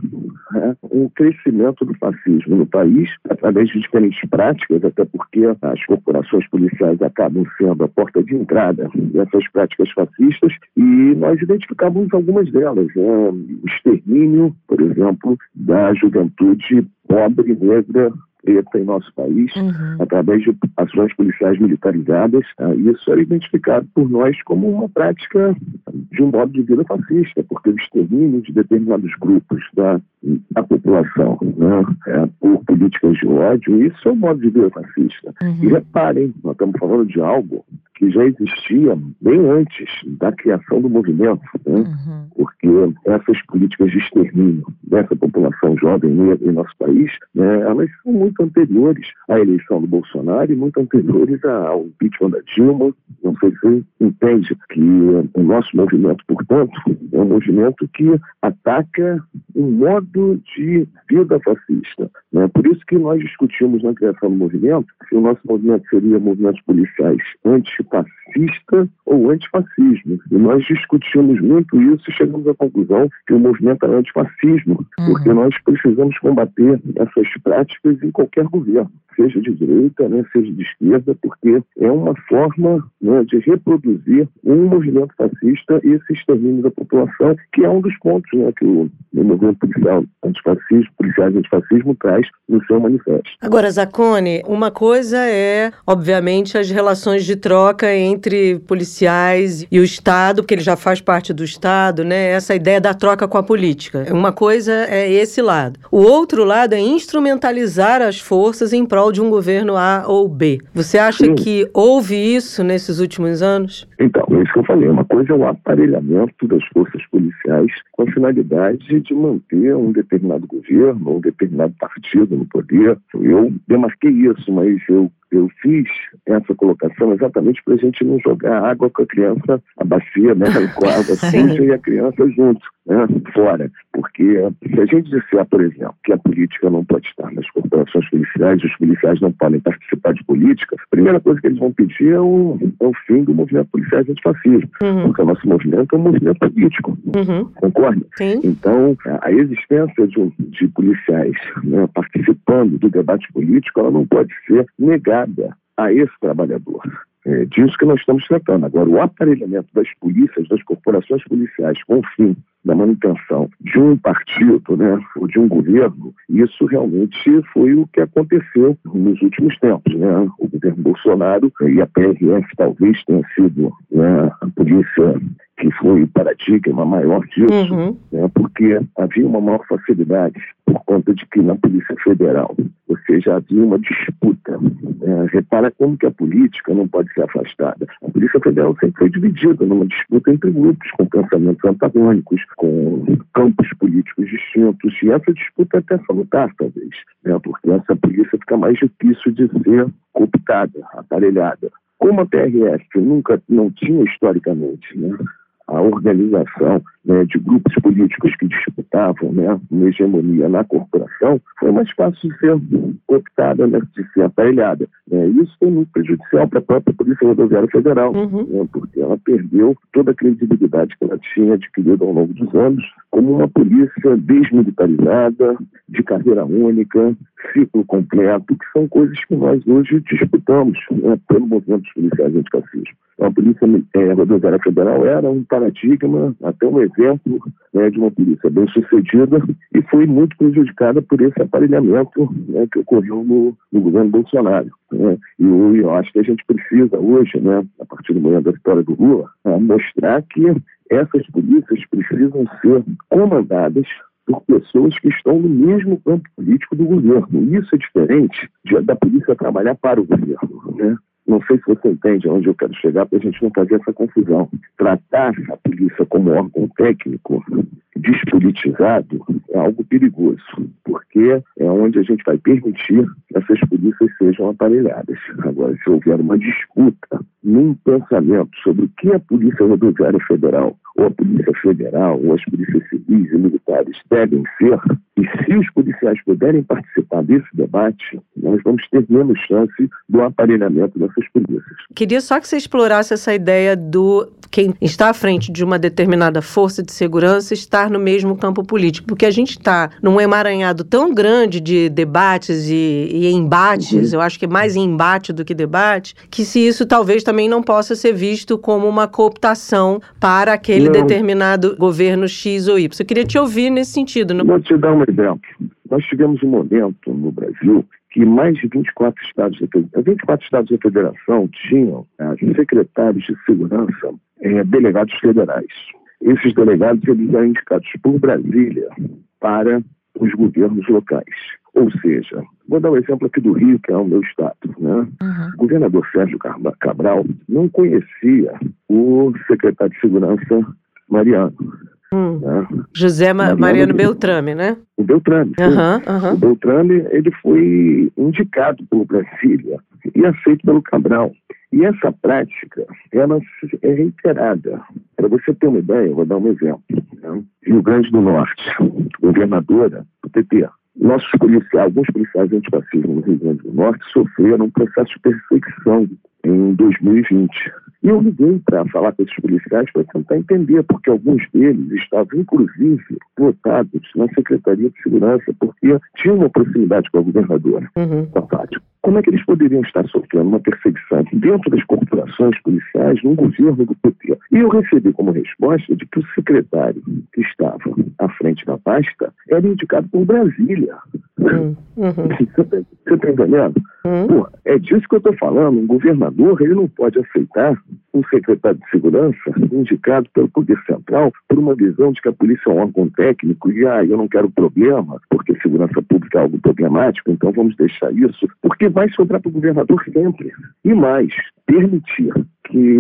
um crescimento do fascismo no país, através de diferentes práticas, até porque as corporações policiais acabam sendo a porta de entrada dessas práticas fascistas, e nós identificamos algumas delas, né? O extermínio, por exemplo, da juventude pobre, negra, preta em nosso país, uhum. através de ações policiais militarizadas. Isso é identificado por nós como uma prática de um modo de vida fascista, porque o extermínio de determinados grupos da, da população, né, é, por políticas de ódio, isso é um modo de vida fascista. Uhum. E reparem, nós estamos falando de algo que já existia bem antes da criação do movimento, né? Uhum. Porque essas políticas de extermínio dessa população jovem negra em nosso país, né, elas são muito anteriores à eleição do Bolsonaro e muito anteriores ao impeachment da Dilma. Não sei se você entende que o nosso movimento, portanto, é um movimento que ataca um modo de vida fascista, né? Por isso que nós discutimos na criação do movimento se o nosso movimento seria movimentos policiais antifascista ou antifascismo. E nós discutimos muito isso e chegamos à conclusão que o movimento é antifascismo, uhum. porque nós precisamos combater essas práticas em qualquer governo, seja de direita, né, seja de esquerda, porque é uma forma, né, de reproduzir um movimento fascista e esse extermínio da população, que é um dos pontos, né, que o, o movimento policial antifascismo, policiais antifascismo traz no seu manifesto. Agora, Zacconi, uma coisa é, obviamente, as relações de troca entre policiais e o Estado, porque ele já faz parte do Estado, né? Essa ideia da troca com a política. Uma coisa é esse lado. O outro lado é instrumentalizar as forças em prol de um governo A ou B. Você acha Sim. que houve isso nesses últimos anos? Então, é isso que eu falei. Uma coisa é o aparelhamento das forças policiais com a finalidade de manter um determinado governo, um determinado partido no poder. Eu demarquei isso, mas eu Eu fiz essa colocação exatamente para a gente não jogar água com a criança, a bacia, né, com a água suja e a criança junto, né, fora. Porque se a gente disser, por exemplo, que a política não pode estar nas corporações policiais, os policiais não podem participar de política, a primeira coisa que eles vão pedir é o, é o fim do movimento policiais antifascismo, uhum. porque o nosso movimento é um movimento político, uhum. concorda? Sim. Então, a existência de, de policiais, né, participando do debate político, ela não pode ser negada a esse trabalhador. É disso que nós estamos tratando. Agora, o aparelhamento das polícias, das corporações policiais com o fim da manutenção de um partido, né, ou de um governo, isso realmente foi o que aconteceu nos últimos tempos, né? O governo Bolsonaro e a P R F talvez tenha sido, né, a polícia que foi o paradigma maior disso, uhum. né, porque havia uma maior facilidade por conta de que na Polícia Federal, ou seja, havia uma disputa. É, repara como que a política não pode ser afastada. A Polícia Federal sempre foi dividida numa disputa entre grupos com pensamentos antagônicos, com campos políticos distintos, e essa disputa é até salutar, talvez, né, porque essa polícia fica mais difícil de ser cooptada, aparelhada. Como a P R F nunca, não tinha historicamente, né, a organização, né, de grupos políticos que disputavam, né, uma hegemonia na corporação, foi mais fácil de ser optada, né, de ser aparelhada. Né. Isso foi muito prejudicial para a própria Polícia Rodoviária Federal, uhum. né, porque ela perdeu toda a credibilidade que ela tinha adquirido ao longo dos anos como uma polícia desmilitarizada, de carreira única, ciclo completo, que são coisas que nós hoje disputamos, né, pelo movimento dos policiais antifascismo. A Polícia é, Rodoviária Federal era um paradigma, até um exemplo, né, de uma polícia bem-sucedida, e foi muito prejudicada por esse aparelhamento, né, que ocorreu no, no governo Bolsonaro. Né. E eu, eu acho que a gente precisa hoje, né, a partir do momento da vitória do Lula, mostrar que essas polícias precisam ser comandadas por pessoas que estão no mesmo campo político do governo. Isso é diferente de, da polícia trabalhar para o governo, né? Não sei se você entende aonde eu quero chegar, para a gente não fazer essa confusão. Tratar a polícia como órgão técnico despolitizado é algo perigoso, porque é onde a gente vai permitir que essas polícias sejam aparelhadas. Agora, se houver uma disputa num pensamento sobre o que a Polícia Rodoviária Federal ou a Polícia Federal, ou as polícias civis e militares devem ser, e se os policiais puderem participar desse debate, nós vamos ter menos chance do aparelhamento dessas polícias. Queria só que você explorasse essa ideia do quem está à frente de uma determinada força de segurança estar no mesmo campo político, porque a gente está num emaranhado tão grande de debates e, e embates, uhum. eu acho que é mais em embate do que debate, que se isso talvez também não possa ser visto como uma cooptação para aquele não. determinado governo X ou Y. Eu queria te ouvir nesse sentido. Não? Vou te dar um exemplo. Nós tivemos um momento no Brasil que mais de vinte e quatro estados, vinte e quatro estados da federação tinham eh, secretários de segurança, eh, delegados federais. Esses delegados eles eram indicados por Brasília para os governos locais. Ou seja, vou dar um exemplo aqui do Rio, que é o meu estado, né? Uhum. O governador Sérgio Cabral não conhecia o secretário de segurança Mariano. Hum. Né? José Ma- Mariano, Mariano Beltrame, né? O Beltrame. Uhum, uhum. O Beltrame, ele foi indicado por Brasília e aceito pelo Cabral. E essa prática, ela é reiterada. Para você ter uma ideia, eu vou dar um exemplo. Né? Rio Grande do Norte, governadora do P T. Nossos policiais, alguns policiais antifascistas no Rio Grande do Norte sofreram um processo de perseguição em dois mil e vinte. E eu liguei para falar com esses policiais para tentar entender, porque alguns deles estavam, inclusive, votados na Secretaria de Segurança, porque tinham uma proximidade com a governadora, uhum. com a Fátima. Como é que eles poderiam estar sofrendo uma perseguição dentro das corporações policiais no governo do P T? E eu recebi como resposta de que o secretário que estava à frente da pasta era indicado por Brasília. Uhum. Você está entendendo? Uhum. Pô, é disso que eu estou falando. Um governador ele não pode aceitar um secretário de segurança indicado pelo Poder Central por uma visão de que a polícia é um órgão técnico e ah, eu não quero problema, porque segurança pública é algo problemático, então vamos deixar isso, porque vai sobrar para o governador sempre. E mais, permitir que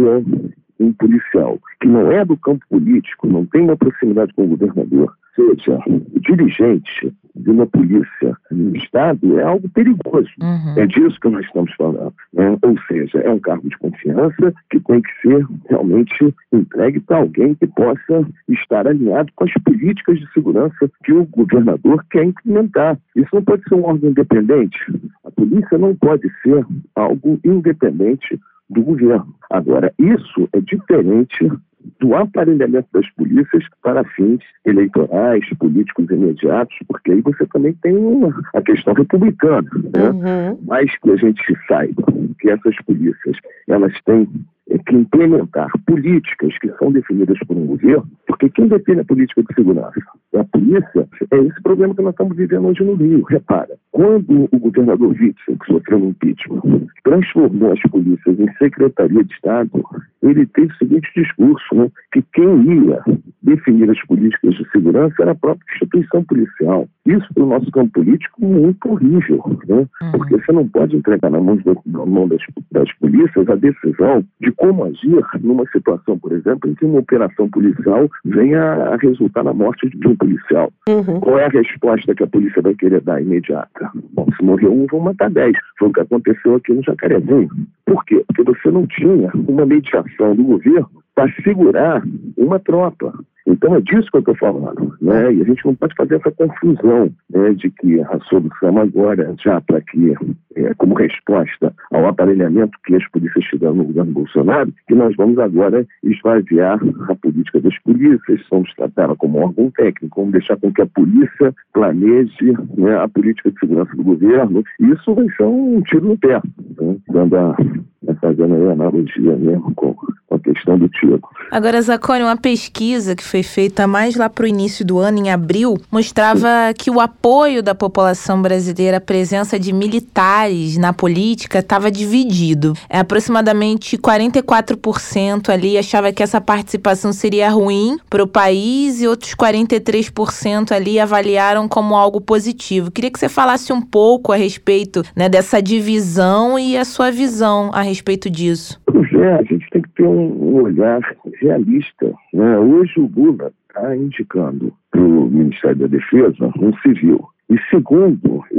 um policial que não é do campo político, não tem uma proximidade com o governador, seja o dirigente de uma polícia no Estado, é algo perigoso. Uhum. É disso que nós estamos falando. Né? Ou seja, é um cargo de confiança que tem que ser realmente entregue para alguém que possa estar alinhado com as políticas de segurança que o governador quer implementar. Isso não pode ser um órgão independente. A polícia não pode ser algo independente do governo. Agora, isso é diferente do aparelhamento das polícias para fins eleitorais, políticos imediatos, porque aí você também tem uma, a questão republicana, né? Uhum. Mas que a gente saiba que essas polícias, elas têm que implementar políticas que são definidas por um governo, porque quem define a política de segurança é a polícia. É esse problema que nós estamos vivendo hoje no Rio. Repara, quando o governador Witzel, que sofreu um impeachment, transformou as polícias em secretaria de Estado, ele teve o seguinte discurso, né, que quem ia definir as políticas de segurança era a própria instituição policial. Isso, para o nosso campo político, é muito horrível, né? Uhum. Porque você não pode entregar na mão, de, na mão das, das polícias a decisão de como agir numa situação, por exemplo, em que uma operação policial venha a resultar na morte de um policial. Uhum. Qual é a resposta que a polícia vai querer dar imediata? Bom, se morrer um, vão matar dez. Foi o que aconteceu aqui no Jacarezinho. Por quê? Porque você não tinha uma mediação do governo para segurar uma tropa. Então é disso que eu estou falando, né? E a gente não pode fazer essa confusão, né, de que a solução agora, já para que, é, como resposta ao aparelhamento que as polícias tiveram no governo Bolsonaro, que nós vamos agora esvaziar a política das polícias, vamos tratá-la como órgão técnico, vamos deixar com que a polícia planeje, né, a política de segurança do governo. Isso vai ser um tiro no pé, né? Dando a, fazendo aí a analogia mesmo com a questão do tiro. Agora, Zacconi, uma pesquisa que foi feita mais lá para o início do ano, em abril, mostrava que o apoio da população brasileira à presença de militares na política estava dividido. É, aproximadamente quarenta e quatro por cento ali achava que essa participação seria ruim para o país e outros quarenta e três por cento ali avaliaram como algo positivo. Queria que você falasse um pouco a respeito, né, dessa divisão e a sua visão a respeito disso. É, a gente tem que ter um olhar realista, né? Hoje o Lula está indicando para o Ministério da Defesa um civil. E segundo eu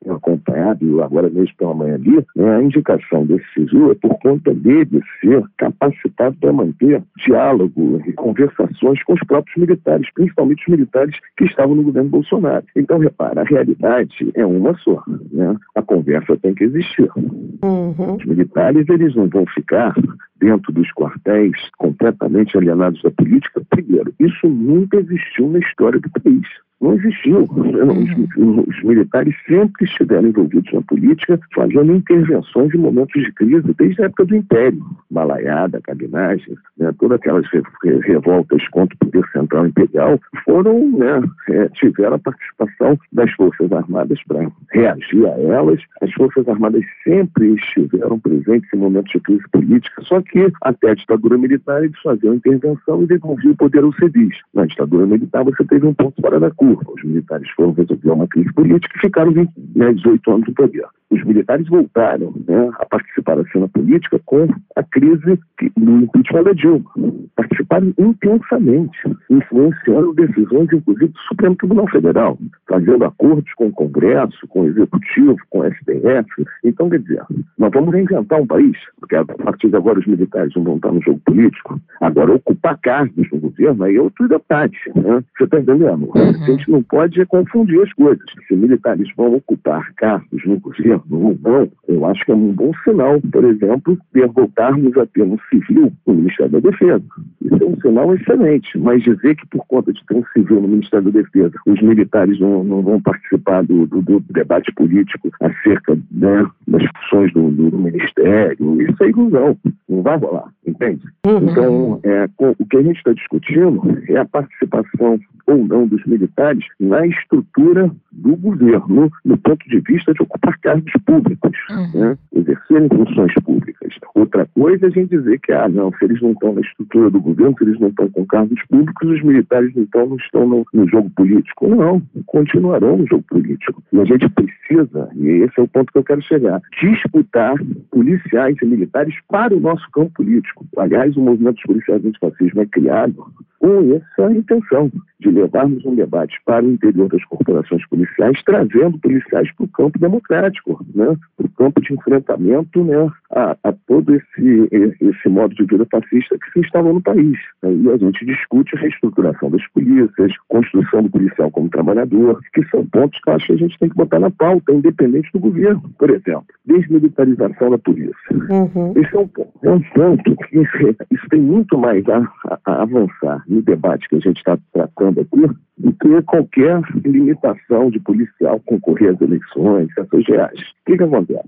tenho acompanhado, e agora mesmo pela manhã ali, né, a indicação desse civil é por conta dele ser capacitado para manter diálogo e conversações com os próprios militares, principalmente os militares que estavam no governo Bolsonaro. Então, repara, a realidade é uma só, né? A conversa tem que existir. Uhum. Os militares, eles não vão ficar dentro dos quartéis completamente alienados da política. Primeiro, isso nunca existiu na história do país. Não existiu. Uhum. Os, os militares sempre estiveram envolvidos na política, fazendo intervenções em momentos de crise, desde a época do Império. Malaiada, cabinagem, né, todas aquelas re, re, revoltas contra o poder central imperial foram, né, é, tiveram a participação das Forças Armadas para reagir a elas. As Forças Armadas sempre estiveram presentes em momentos de crise política, só que até a ditadura militar eles faziam intervenção e devolviam o poder aos civis. Na ditadura militar você teve um ponto fora da curva. Os militares foram resolver uma crise política e ficaram vinte, né, dezoito anos no poder. Os militares voltaram, né, a participar da cena política com a crise do impeachment da Dilma. Participaram intensamente, influenciando decisões, inclusive, do Supremo Tribunal Federal, fazendo acordos com o Congresso, com o Executivo, com o S T F. Então, quer dizer, nós vamos reinventar um país, porque a partir de agora os militares não vão estar no jogo político. Agora, ocupar cargos no governo, aí é outro debate, né? Você está entendendo? Uhum. A gente não pode confundir as coisas. Se militares vão ocupar cargos no governo ou não, eu acho que é um bom sinal, por exemplo, de voltarmos a ter um civil no Ministério da Defesa. Isso é um sinal excelente, mas dizer que por conta de ter um civil no Ministério da Defesa, os militares não, não vão participar do, do, do debate político acerca, né, das funções do, do, do Ministério, isso é ilusão, não vai rolar, entende? Uhum. Então, é, com, o que a gente está discutindo é a participação ou não dos militares na estrutura do governo, do ponto de vista de ocupar cargos públicos, uhum. né, exercerem funções públicas. Outra coisa é a gente dizer que, ah, não, se eles não estão na estrutura do governo, se eles não estão com cargos públicos, os militares então não estão no, no jogo político. Não, continuarão no jogo político. E a gente precisa, e esse é o ponto que eu quero chegar, disputar policiais e militares para o nosso campo político. Aliás, o movimento dos policiais antifascismo é criado com essa intenção de levarmos um debate para o interior das corporações policiais, trazendo policiais para o campo democrático, né? Para o campo de enfrentamento, né, a, a todo esse, esse modo de vida fascista que se instalou no país. E a gente discute a reestruturação das polícias, construção do policial como trabalhador, que são pontos que eu acho que a gente tem que botar na pauta, independente do governo. Por exemplo, desmilitarização da polícia. Uhum. Esse é um, é um ponto que isso tem muito mais a, a, a avançar no debate que a gente está tratando aqui do que qualquer limitação de policial concorrer às eleições, essas reais. O que que acontece?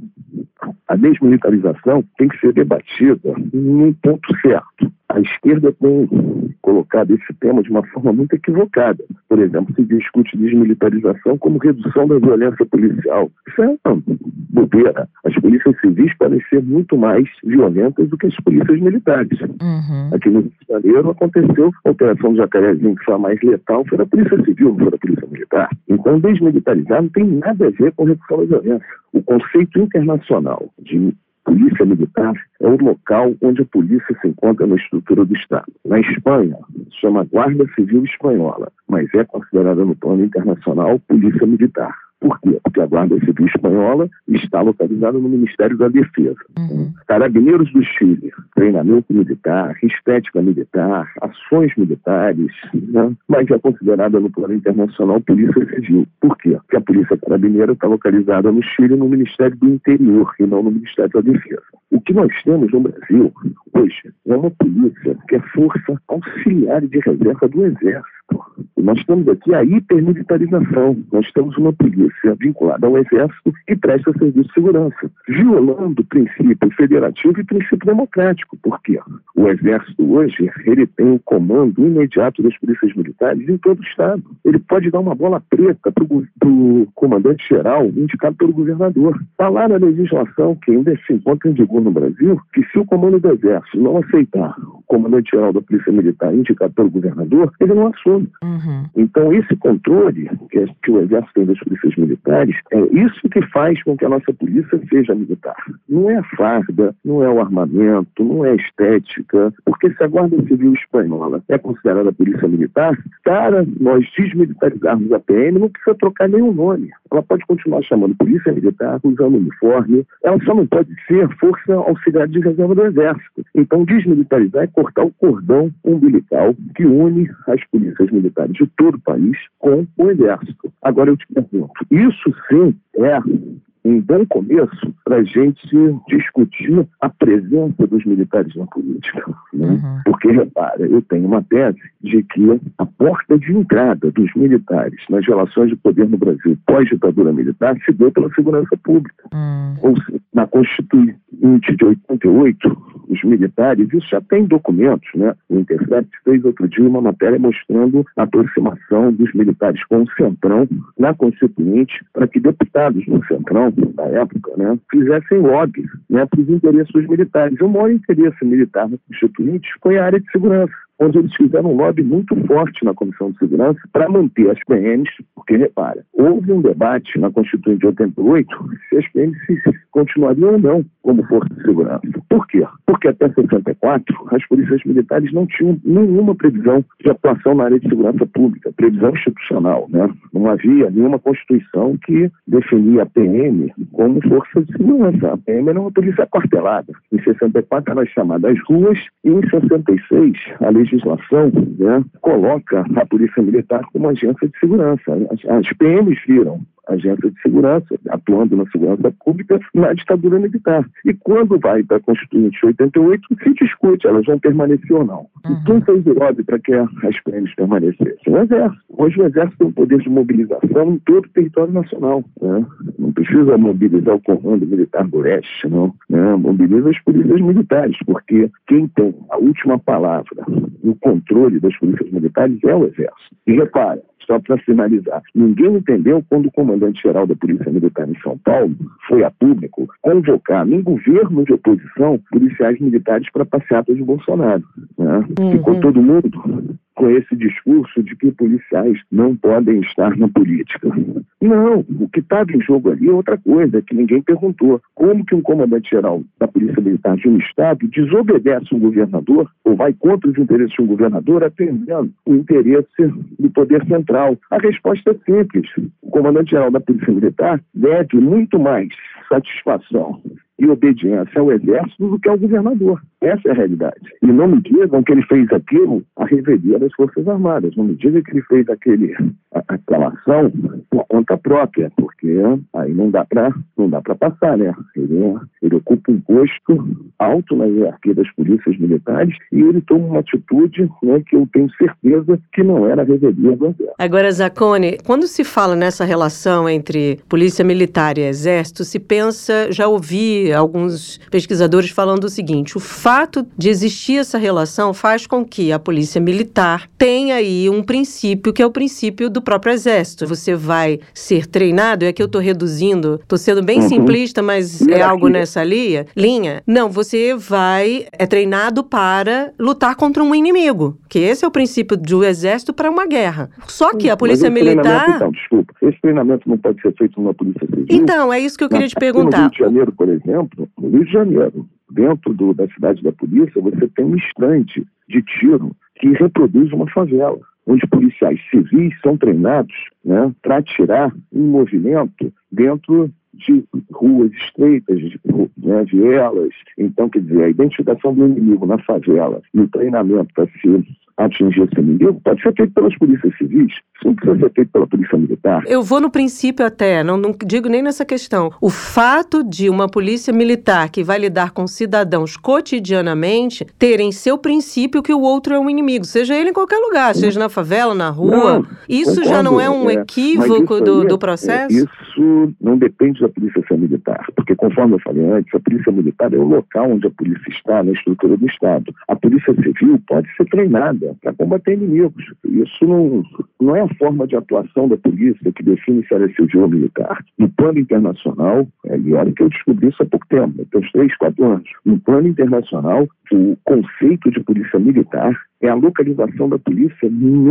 A desmilitarização tem que ser debatida num ponto certo. A esquerda tem colocado esse tema de uma forma muito equivocada. Por exemplo, se discute desmilitarização como redução da violência policial. Isso é uma bobeira. As polícias civis podem ser muito mais violentas do que as polícias militares. Uhum. Aqui no Rio de Janeiro aconteceu a Operação do Jacarezinho, que foi a mais letal, foi a polícia civil, não foi a polícia militar. Então, desmilitarizar não tem nada a ver com redução da violência. O conceito internacional de polícia militar é o local onde a polícia se encontra na estrutura do Estado. Na Espanha, se chama Guarda Civil Espanhola, mas é considerada no plano internacional polícia militar. Por quê? Porque a Guarda Civil Espanhola está localizada no Ministério da Defesa. Uhum. Carabineiros do Chile, treinamento militar, estética militar, ações militares, né? Mas é considerada no plano internacional Polícia Civil. Por quê? Porque a Polícia Carabineira está localizada no Chile, no Ministério do Interior, e não no Ministério da Defesa. O que nós temos no Brasil hoje é uma polícia que é força auxiliar de reserva do Exército. Nós temos aqui a hipermilitarização. Nós temos uma polícia vinculada ao Exército que presta serviço de segurança, violando o princípio federativo e princípio democrático. Por quê? O Exército hoje, ele tem o comando imediato das polícias militares em todo o Estado. Ele pode dar uma bola preta para o comandante-geral indicado pelo governador. Está lá na legislação, que ainda se encontra em vigor no Brasil, que se o comando do Exército não aceitar o comandante-geral da Polícia Militar indicado pelo governador, ele não assume. Uhum. Uhum. Então, esse controle que, é, que o Exército tem das polícias militares, é isso que faz com que a nossa polícia seja militar. Não é a farda, não é o armamento, não é a estética, porque se a Guarda Civil Espanhola é considerada polícia militar, cara, nós desmilitarizarmos a P M, não precisa trocar nenhum nome. Ela pode continuar chamando polícia militar, usando uniforme, ela só não pode ser força auxiliar de reserva do Exército. Então, desmilitarizar é cortar o cordão umbilical que une as polícias militares de todo o país com o Exército. Agora eu te pergunto, isso sim é um bom começo para a gente discutir a presença dos militares na política. Né? Uhum. Porque, repara, eu tenho uma tese de que a porta de entrada dos militares nas relações de poder no Brasil pós-ditadura militar se deu pela segurança pública. Uhum. Ou seja, na Constituinte de oitenta e oito, os militares, isso já tem documentos, né? O Intercept fez outro dia uma matéria mostrando a aproximação dos militares com o Centrão na Constituinte para que deputados no Centrão, da época, né, fizessem lobby, né, para os interesses dos militares. O maior interesse militar na Constituinte foi a área de segurança, onde eles fizeram um lobby muito forte na Comissão de Segurança para manter as P Ms, porque, repara, houve um debate na Constituinte de oitenta e oito se as P Ms continuariam ou não como força de segurança. Por quê? Porque até sessenta e quatro as polícias militares não tinham nenhuma previsão de atuação na área de segurança pública, previsão institucional, né? Não havia nenhuma Constituição que definia a P M como força de segurança. A P M era uma polícia aquartelada. Em sessenta e quatro era chamada às ruas e em sessenta e seis a lei legislação, né, coloca a Polícia Militar como agência de segurança. As, as P Ms viram agência de segurança, atuando na segurança pública na ditadura militar. E quando vai para a Constituinte de oitenta e oito, se discute, elas vão permanecer ou não. Uhum. E quem fez o lobby para que as P Ms permanecessem? O Exército. Hoje o Exército tem um poder de mobilização em todo o território nacional. Né? Não precisa mobilizar o Comando Militar do Oeste, não. Né? Mobiliza as polícias militares, porque quem tem a última palavra no controle das polícias militares é o Exército. E repara, só para finalizar, ninguém entendeu quando o comandante-geral da Polícia Militar em São Paulo foi a público convocar, em governo de oposição, policiais militares para passeata de Bolsonaro. Né? Uhum. Ficou todo mundo com esse discurso de que policiais não podem estar na política. Não, o que estava em jogo ali é outra coisa, que ninguém perguntou. Como que um comandante-geral da Polícia Militar de um estado desobedece um governador ou vai contra os interesses de um governador atendendo o interesse do poder central? A resposta é simples. O comandante-geral da Polícia Militar deve muito mais satisfação e obediência ao Exército do que ao governador. Essa é a realidade. E não me digam que ele fez aquilo à revelia das Forças Armadas. Não me digam que ele fez aquele, a, aquela ação por conta própria, porque aí não dá para não dá para passar, né? Ele, ele ocupa um posto alto na hierarquia das polícias militares e ele toma uma atitude, né, que eu tenho certeza que não era a revelia do Exército. Agora, Zacconi, quando se fala nessa relação entre polícia militar e exército, se pensa, já ouvi alguns pesquisadores falando o seguinte: o fato de existir essa relação faz com que a polícia militar tenha aí um princípio que é o princípio do próprio exército. Você vai ser treinado, e aqui eu estou reduzindo, estou sendo bem uhum. simplista, mas é algo nessa linha. linha. Não, você vai, é treinado para lutar contra um inimigo, que esse é o princípio do exército para uma guerra. Só que a polícia militar... Então, desculpa, esse treinamento não pode ser feito numa polícia civil? Então, é isso que eu queria te perguntar. No Rio de Janeiro, por exemplo, no Rio de Janeiro, dentro do, da cidade da polícia, você tem um estande de tiro que reproduz uma favela, onde policiais civis são treinados, né, para atirar em movimento dentro de ruas estreitas, de, né, vielas. Então, quer dizer, a identificação do inimigo na favela e o treinamento para se atingir esse inimigo pode ser feito pelas polícias civis, isso não precisa ser feito pela polícia militar. Eu vou no princípio até, não, não digo nem nessa questão. O fato de uma polícia militar que vai lidar com cidadãos cotidianamente ter em seu princípio que o outro é um inimigo, seja ele em qualquer lugar, Sim. seja na favela, na rua, não, isso concordo, já não é um é, equívoco do, do processo? É, isso não depende da polícia ser militar, porque conforme eu falei antes, a polícia militar é o local onde a polícia está na estrutura do Estado. A polícia civil pode ser treinada para combater inimigos. Isso não, não é a forma de atuação da polícia que define se ela é civil ou militar. No plano internacional, é, e olha que eu descobri isso há pouco tempo, tem uns três, quatro anos, no plano internacional, o conceito de polícia militar é a localização da polícia no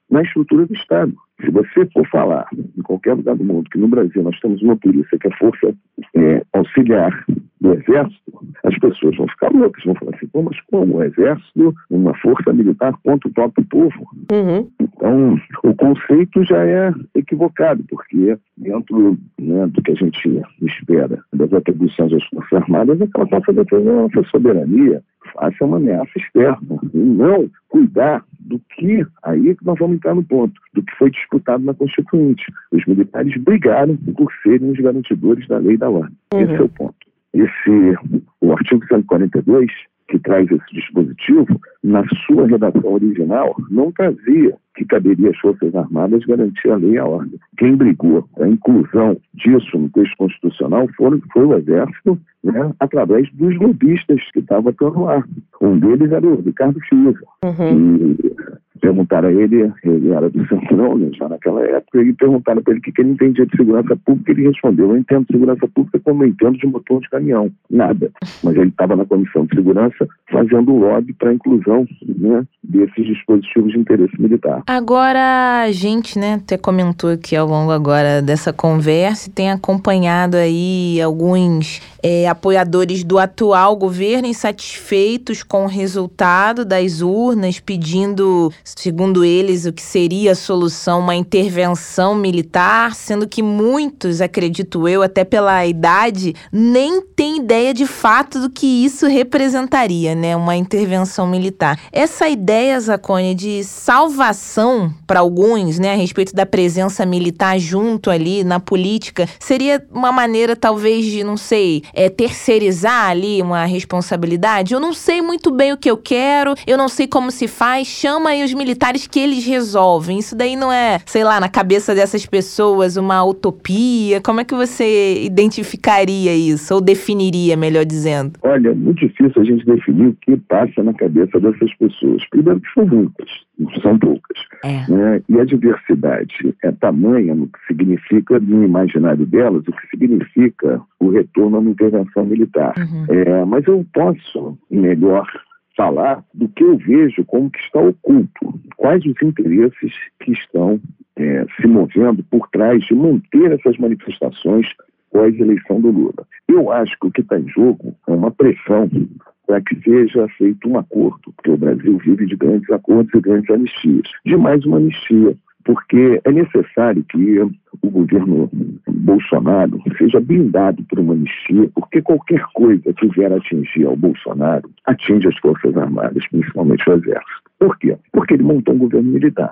na estrutura do Estado. Se você for falar em qualquer lugar do mundo que no Brasil nós temos uma polícia que é força é, auxiliar do Exército, as pessoas vão ficar loucas, vão falar assim, pô, mas como o Exército, uma força militar contra o próprio povo? Uhum. Então, o conceito já é equivocado, porque dentro, né, do que a gente espera das atribuições das Forças Armadas é que ela possa defender a nossa soberania, faça uma ameaça externa, e não cuidar do que, aí que nós vamos entrar no ponto, do que foi disputado na Constituinte. Os militares brigaram por serem os garantidores da lei e da ordem. Uhum. Esse é o ponto. Esse, o artigo cento e quarenta e dois, que traz esse dispositivo, na sua redação original, não trazia que caberia às Forças Armadas garantir a lei e a ordem. Quem brigou a inclusão disso no texto constitucional foi, foi o Exército, né, através dos lobistas que estavam atuando lá. Um deles era o Ricardo Fiuza. Uhum. E perguntaram a ele, ele era do Centrão, né, já naquela época, e perguntaram para ele o que, que ele entendia de segurança pública, e ele respondeu, eu entendo de segurança pública como eu entendo de motor de caminhão. Nada. Mas ele estava na Comissão de Segurança fazendo lobby para a inclusão, né, desses dispositivos de interesse militar. Agora, a gente, né, até comentou aqui ao longo agora dessa conversa, tem acompanhado aí alguns é, apoiadores do atual governo insatisfeitos com o resultado das urnas, pedindo, segundo eles, o que seria a solução, uma intervenção militar, sendo que muitos, acredito eu, até pela idade, nem têm ideia de fato do que isso representaria, né, uma intervenção militar. Essa ideia, Zacone, de salvação para alguns, né, a respeito da presença militar junto ali na política, seria uma maneira talvez de, não sei, é, terceirizar ali uma responsabilidade? Eu não sei muito bem o que eu quero, eu não sei como se faz, chama aí os militares que eles resolvem. Isso daí não é, sei lá, na cabeça dessas pessoas uma utopia? Como é que você identificaria isso, ou definiria, melhor dizendo? Olha, é muito difícil a gente definir o que passa na cabeça dessas pessoas. Primeiro que são muitas, são poucas. É. Né? E a diversidade é tamanha no que significa, no imaginário delas, o que significa o retorno a uma intervenção militar. Uhum. É, mas eu posso, melhor, falar do que eu vejo como que está oculto. Quais os interesses que estão é, se movendo por trás de manter essas manifestações pós-eleição do Lula. Eu acho que o que está em jogo é uma pressão para que seja feito um acordo, porque o Brasil vive de grandes acordos e grandes anistias. De mais uma anistia, porque é necessário que o governo Bolsonaro seja blindado por uma anistia, porque qualquer coisa que vier atingir ao Bolsonaro atinge as Forças Armadas, principalmente o Exército. Por quê? Porque ele montou um governo militar.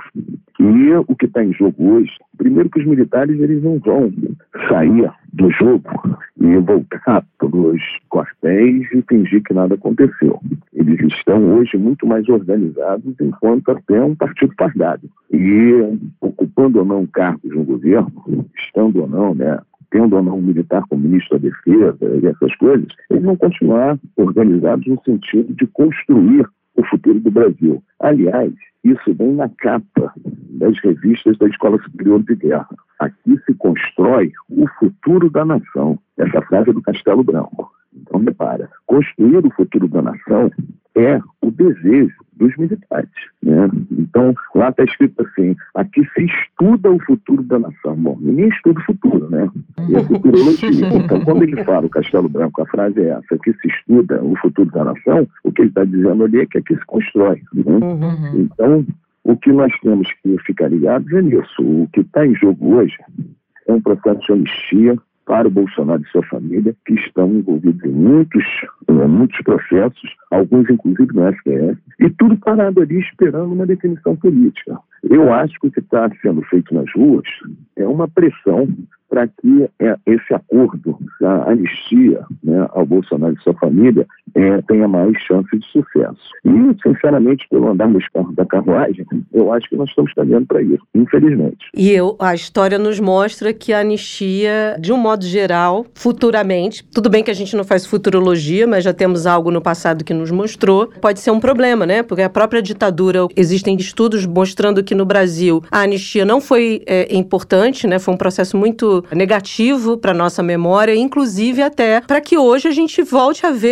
E o que está em jogo hoje, primeiro que os militares eles não vão sair do jogo e voltar para os quartéis e fingir que nada aconteceu. Eles estão hoje muito mais organizados enquanto até um partido fardado. E ocupando ou não cargos no governo, estando ou não, né, tendo ou não um militar como ministro da Defesa e essas coisas, eles vão continuar organizados no sentido de construir o futuro do Brasil. Aliás, isso vem na capa das revistas da Escola Superior de Guerra. Aqui se constrói o futuro da nação. Essa frase é do Castelo Branco. Então, repara, construir o futuro da nação é o desejo dos militares, né? Então, lá está escrito assim, aqui se estuda o futuro da nação. Bom, ninguém estuda o futuro, né? E a futurologia. Então, quando ele fala, o Castelo Branco, a frase é essa, aqui se estuda o futuro da nação, o que ele está dizendo ali é que aqui se constrói, né? Uhum. Então, o que nós temos que ficar ligados é nisso. O que está em jogo hoje é um processo de anistia para o Bolsonaro e sua família, que estão envolvidos em muitos, em muitos processos, alguns inclusive no S T F, e tudo parado ali esperando uma definição política. Eu acho que o que está sendo feito nas ruas é uma pressão para que esse acordo, a anistia, né, ao Bolsonaro e sua família, é, tenha mais chance de sucesso. E, sinceramente, pelo andar nos carros da carruagem, eu acho que nós estamos caminhando para isso, infelizmente. E eu, a história nos mostra que a anistia, de um modo geral, futuramente, tudo bem que a gente não faz futurologia, mas já temos algo no passado que nos mostrou, pode ser um problema, né? Porque a própria ditadura, existem estudos mostrando que no Brasil a anistia não foi é, importante, né? Foi um processo muito negativo para nossa memória, inclusive até para que hoje a gente volte a ver pessoas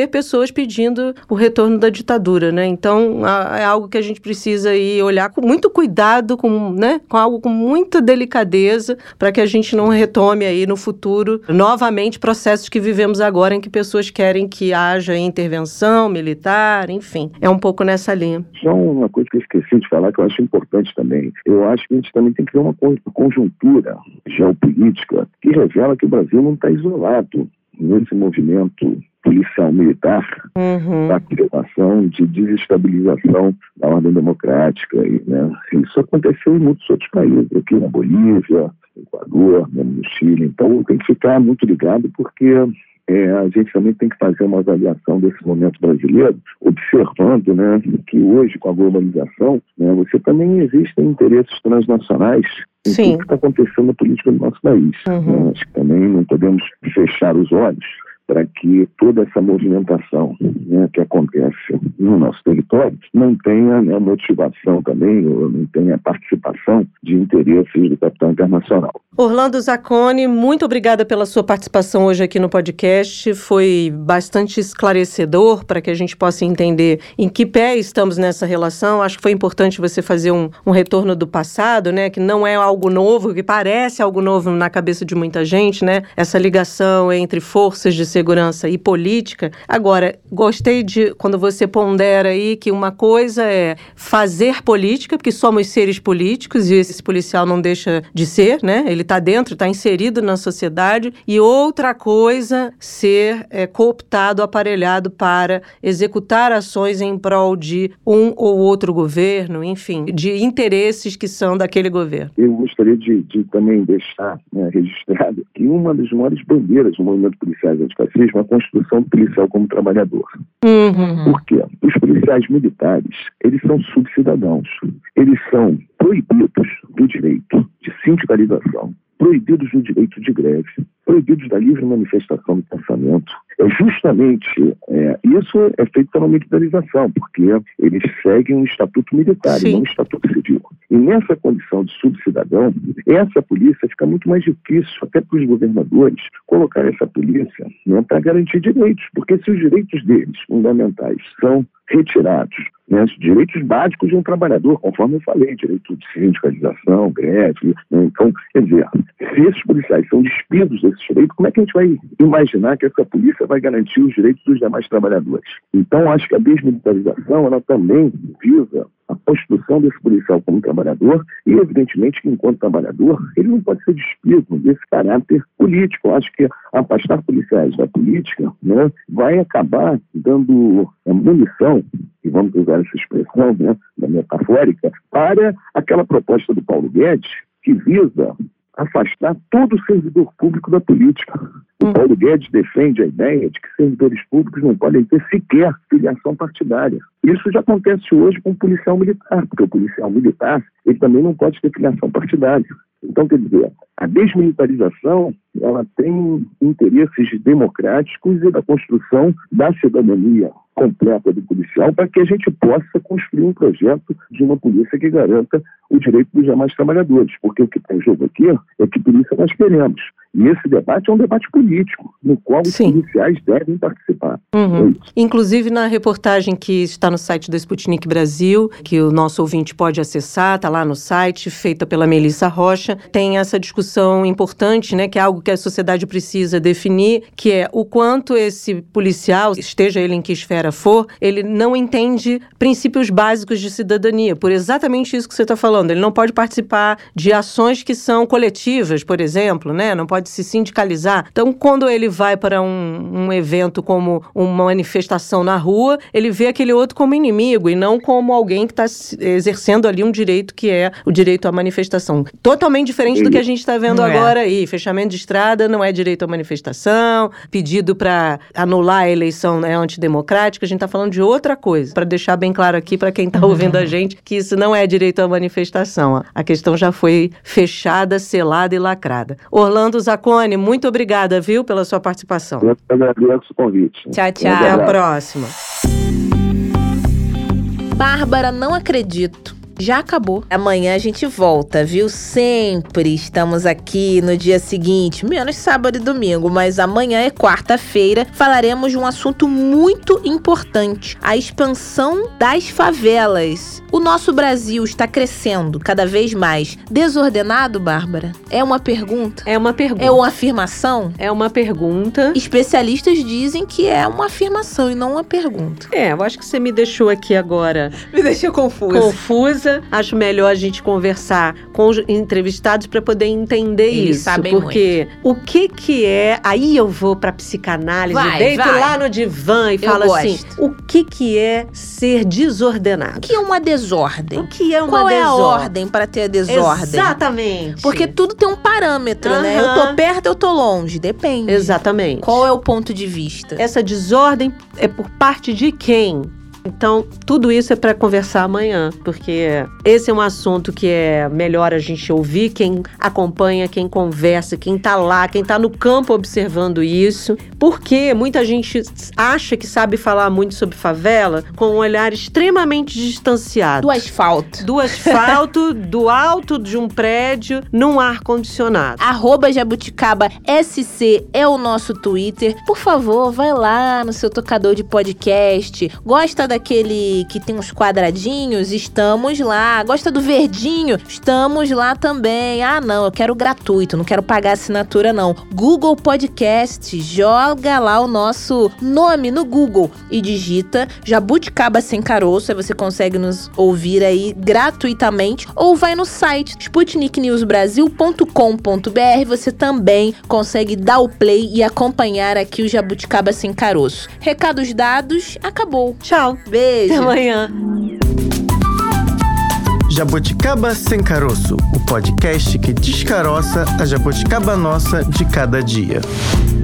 pessoas pedindo o retorno da ditadura, né? Então, é algo que a gente precisa aí olhar com muito cuidado, com, né, com algo com muita delicadeza, para que a gente não retome aí no futuro, novamente, processos que vivemos agora, em que pessoas querem que haja intervenção militar, enfim. É um pouco nessa linha. Só uma coisa que eu esqueci de falar, que eu acho importante também. Eu acho que a gente também tem que ver uma conjuntura geopolítica que revela que o Brasil não está isolado nesse movimento policial militar, uhum. da criação de desestabilização da ordem democrática. E, né, isso aconteceu em muitos outros países, aqui na Bolívia, no Equador, no Chile. Então tem que ficar muito ligado, porque é, a gente também tem que fazer uma avaliação desse momento brasileiro, observando, né, que hoje, com a globalização, né, você também existem interesses transnacionais em Sim. tudo que está acontecendo na política do nosso país. Uhum. Né? Acho que também não podemos fechar os olhos para que toda essa movimentação, né, que acontece no nosso território não tenha, né, motivação também, ou não tenha participação de interesses do capital internacional. Orlando Zacconi, muito obrigada pela sua participação hoje aqui no podcast. Foi bastante esclarecedor para que a gente possa entender em que pé estamos nessa relação. Acho que foi importante você fazer um, um retorno do passado, né, que não é algo novo, que parece algo novo na cabeça de muita gente, né? Essa ligação entre forças de segurança e política. Agora, gostei de quando você pondera aí que uma coisa é fazer política, porque somos seres políticos e esse policial não deixa de ser, né? Ele está dentro, está inserido na sociedade. E outra coisa, ser é, cooptado, aparelhado para executar ações em prol de um ou outro governo, enfim, de interesses que são daquele governo. Eu gostaria de, de também deixar, né, registrado que uma das maiores bandeiras do movimento policial antifascismo é a construção do policial como trabalhador. Uhum. Por quê? Os policiais militares, eles são subcidadãos. Eles são proibidos do direito de sindicalização, proibidos do direito de greve, proibidos da livre manifestação do pensamento. É justamente é, isso é feito pela militarização, porque eles seguem um estatuto militar Sim. e não um estatuto civil. E nessa condição de subcidadão, essa polícia fica muito mais difícil, até para os governadores, colocar essa polícia, né, para garantir direitos, porque se os direitos deles, fundamentais, são retirados, né, os direitos básicos de um trabalhador, conforme eu falei, direito de sindicalização, greve, né, então, quer dizer, se esses policiais são despidos desses direitos, como é que a gente vai imaginar que essa polícia vai garantir os direitos dos demais trabalhadores? Então, acho que a desmilitarização, ela também visa a construção desse policial como trabalhador e, evidentemente, que enquanto trabalhador, ele não pode ser despido desse caráter político. Eu acho que afastar policiais da política, né, vai acabar dando é, munição, e vamos usar essa expressão, né, da metafórica, para aquela proposta do Paulo Guedes que visa afastar todo servidor público da política. O Paulo Guedes defende a ideia de que servidores públicos não podem ter sequer filiação partidária. Isso já acontece hoje com o policial militar, porque o policial militar ele também não pode ter filiação partidária. Então, quer dizer, a desmilitarização ela tem interesses democráticos e da construção da cidadania completa do policial para que a gente possa construir um projeto de uma polícia que garanta o direito dos demais trabalhadores. Porque o que está em jogo aqui é que polícia nós queremos. E esse debate é um debate político, no qual Sim. os policiais devem participar. Uhum. É Inclusive, na reportagem que está no site do Sputnik Brasil, que o nosso ouvinte pode acessar, está lá no site, feita pela Melissa Rocha, tem essa discussão importante, né, que é algo que a sociedade precisa definir, que é o quanto esse policial, esteja ele em que esfera for, ele não entende princípios básicos de cidadania, por exatamente isso que você está falando. Ele não pode participar de ações que são coletivas, por exemplo, né, não pode se sindicalizar. Então, quando ele vai para um, um evento como uma manifestação na rua, ele vê aquele outro como inimigo e não como alguém que está exercendo ali um direito que é o direito à manifestação. Totalmente diferente do que a gente está vendo é. agora aí. Fechamento de estrada não é direito à manifestação, pedido para anular a eleição é antidemocrática, a gente está falando de outra coisa. Para deixar bem claro aqui para quem está uhum. ouvindo a gente que isso não é direito à manifestação. A questão já foi fechada, selada e lacrada. Orlando Zacconi, muito obrigada, viu, pela sua participação. Eu agradeço o convite. Tchau, tchau. Até a próxima. Bárbara, não acredito. Já acabou. Amanhã a gente volta, viu? Sempre estamos aqui no dia seguinte, menos sábado e domingo, mas amanhã é quarta-feira. Falaremos de um assunto muito importante: a expansão das favelas. O nosso Brasil está crescendo cada vez mais. Desordenado, Bárbara? É uma pergunta? É uma pergunta. É uma afirmação? É uma pergunta. Especialistas dizem que é uma afirmação e não uma pergunta. É, eu acho que você me deixou aqui agora... Me deixou confusa. Confusa. Acho melhor a gente conversar com os entrevistados para poder entender Eles isso. sabem porque muito. O que que é... Aí eu vou pra psicanálise, vai, deito vai. lá no divã e eu falo gosto. assim, o que que é ser desordenado? O que é uma desordem? O que é uma Qual desordem? é a ordem para ter a desordem? Exatamente. Porque tudo tem um parâmetro, Aham. né? Eu tô perto, eu tô longe. Depende. Exatamente. Qual é o ponto de vista? Essa desordem é por parte de quem? Então, tudo isso é para conversar amanhã, porque esse é um assunto que é melhor a gente ouvir quem acompanha, quem conversa, quem tá lá, quem tá no campo observando isso. Porque muita gente acha que sabe falar muito sobre favela com um olhar extremamente distanciado. Do asfalto. Do asfalto, do alto de um prédio, num ar-condicionado. Arroba Jabuticaba S C é o nosso Twitter. Por favor, vai lá no seu tocador de podcast. Gosta daquele que tem uns quadradinhos? Estamos lá. Gosta do verdinho? Estamos lá também. Ah, não, eu quero gratuito, não quero pagar assinatura, não. Google Podcast, joga lá o nosso nome no Google e digita Jabuticaba Sem Caroço, aí você consegue nos ouvir aí gratuitamente, ou vai no site sputnik news brasil ponto com ponto b r, você também consegue dar o play e acompanhar aqui o Jabuticaba Sem Caroço. Recados dados, acabou. Tchau. Beijo. Até amanhã. Jabuticaba Sem Caroço, o podcast que descaroça a jabuticaba nossa de cada dia.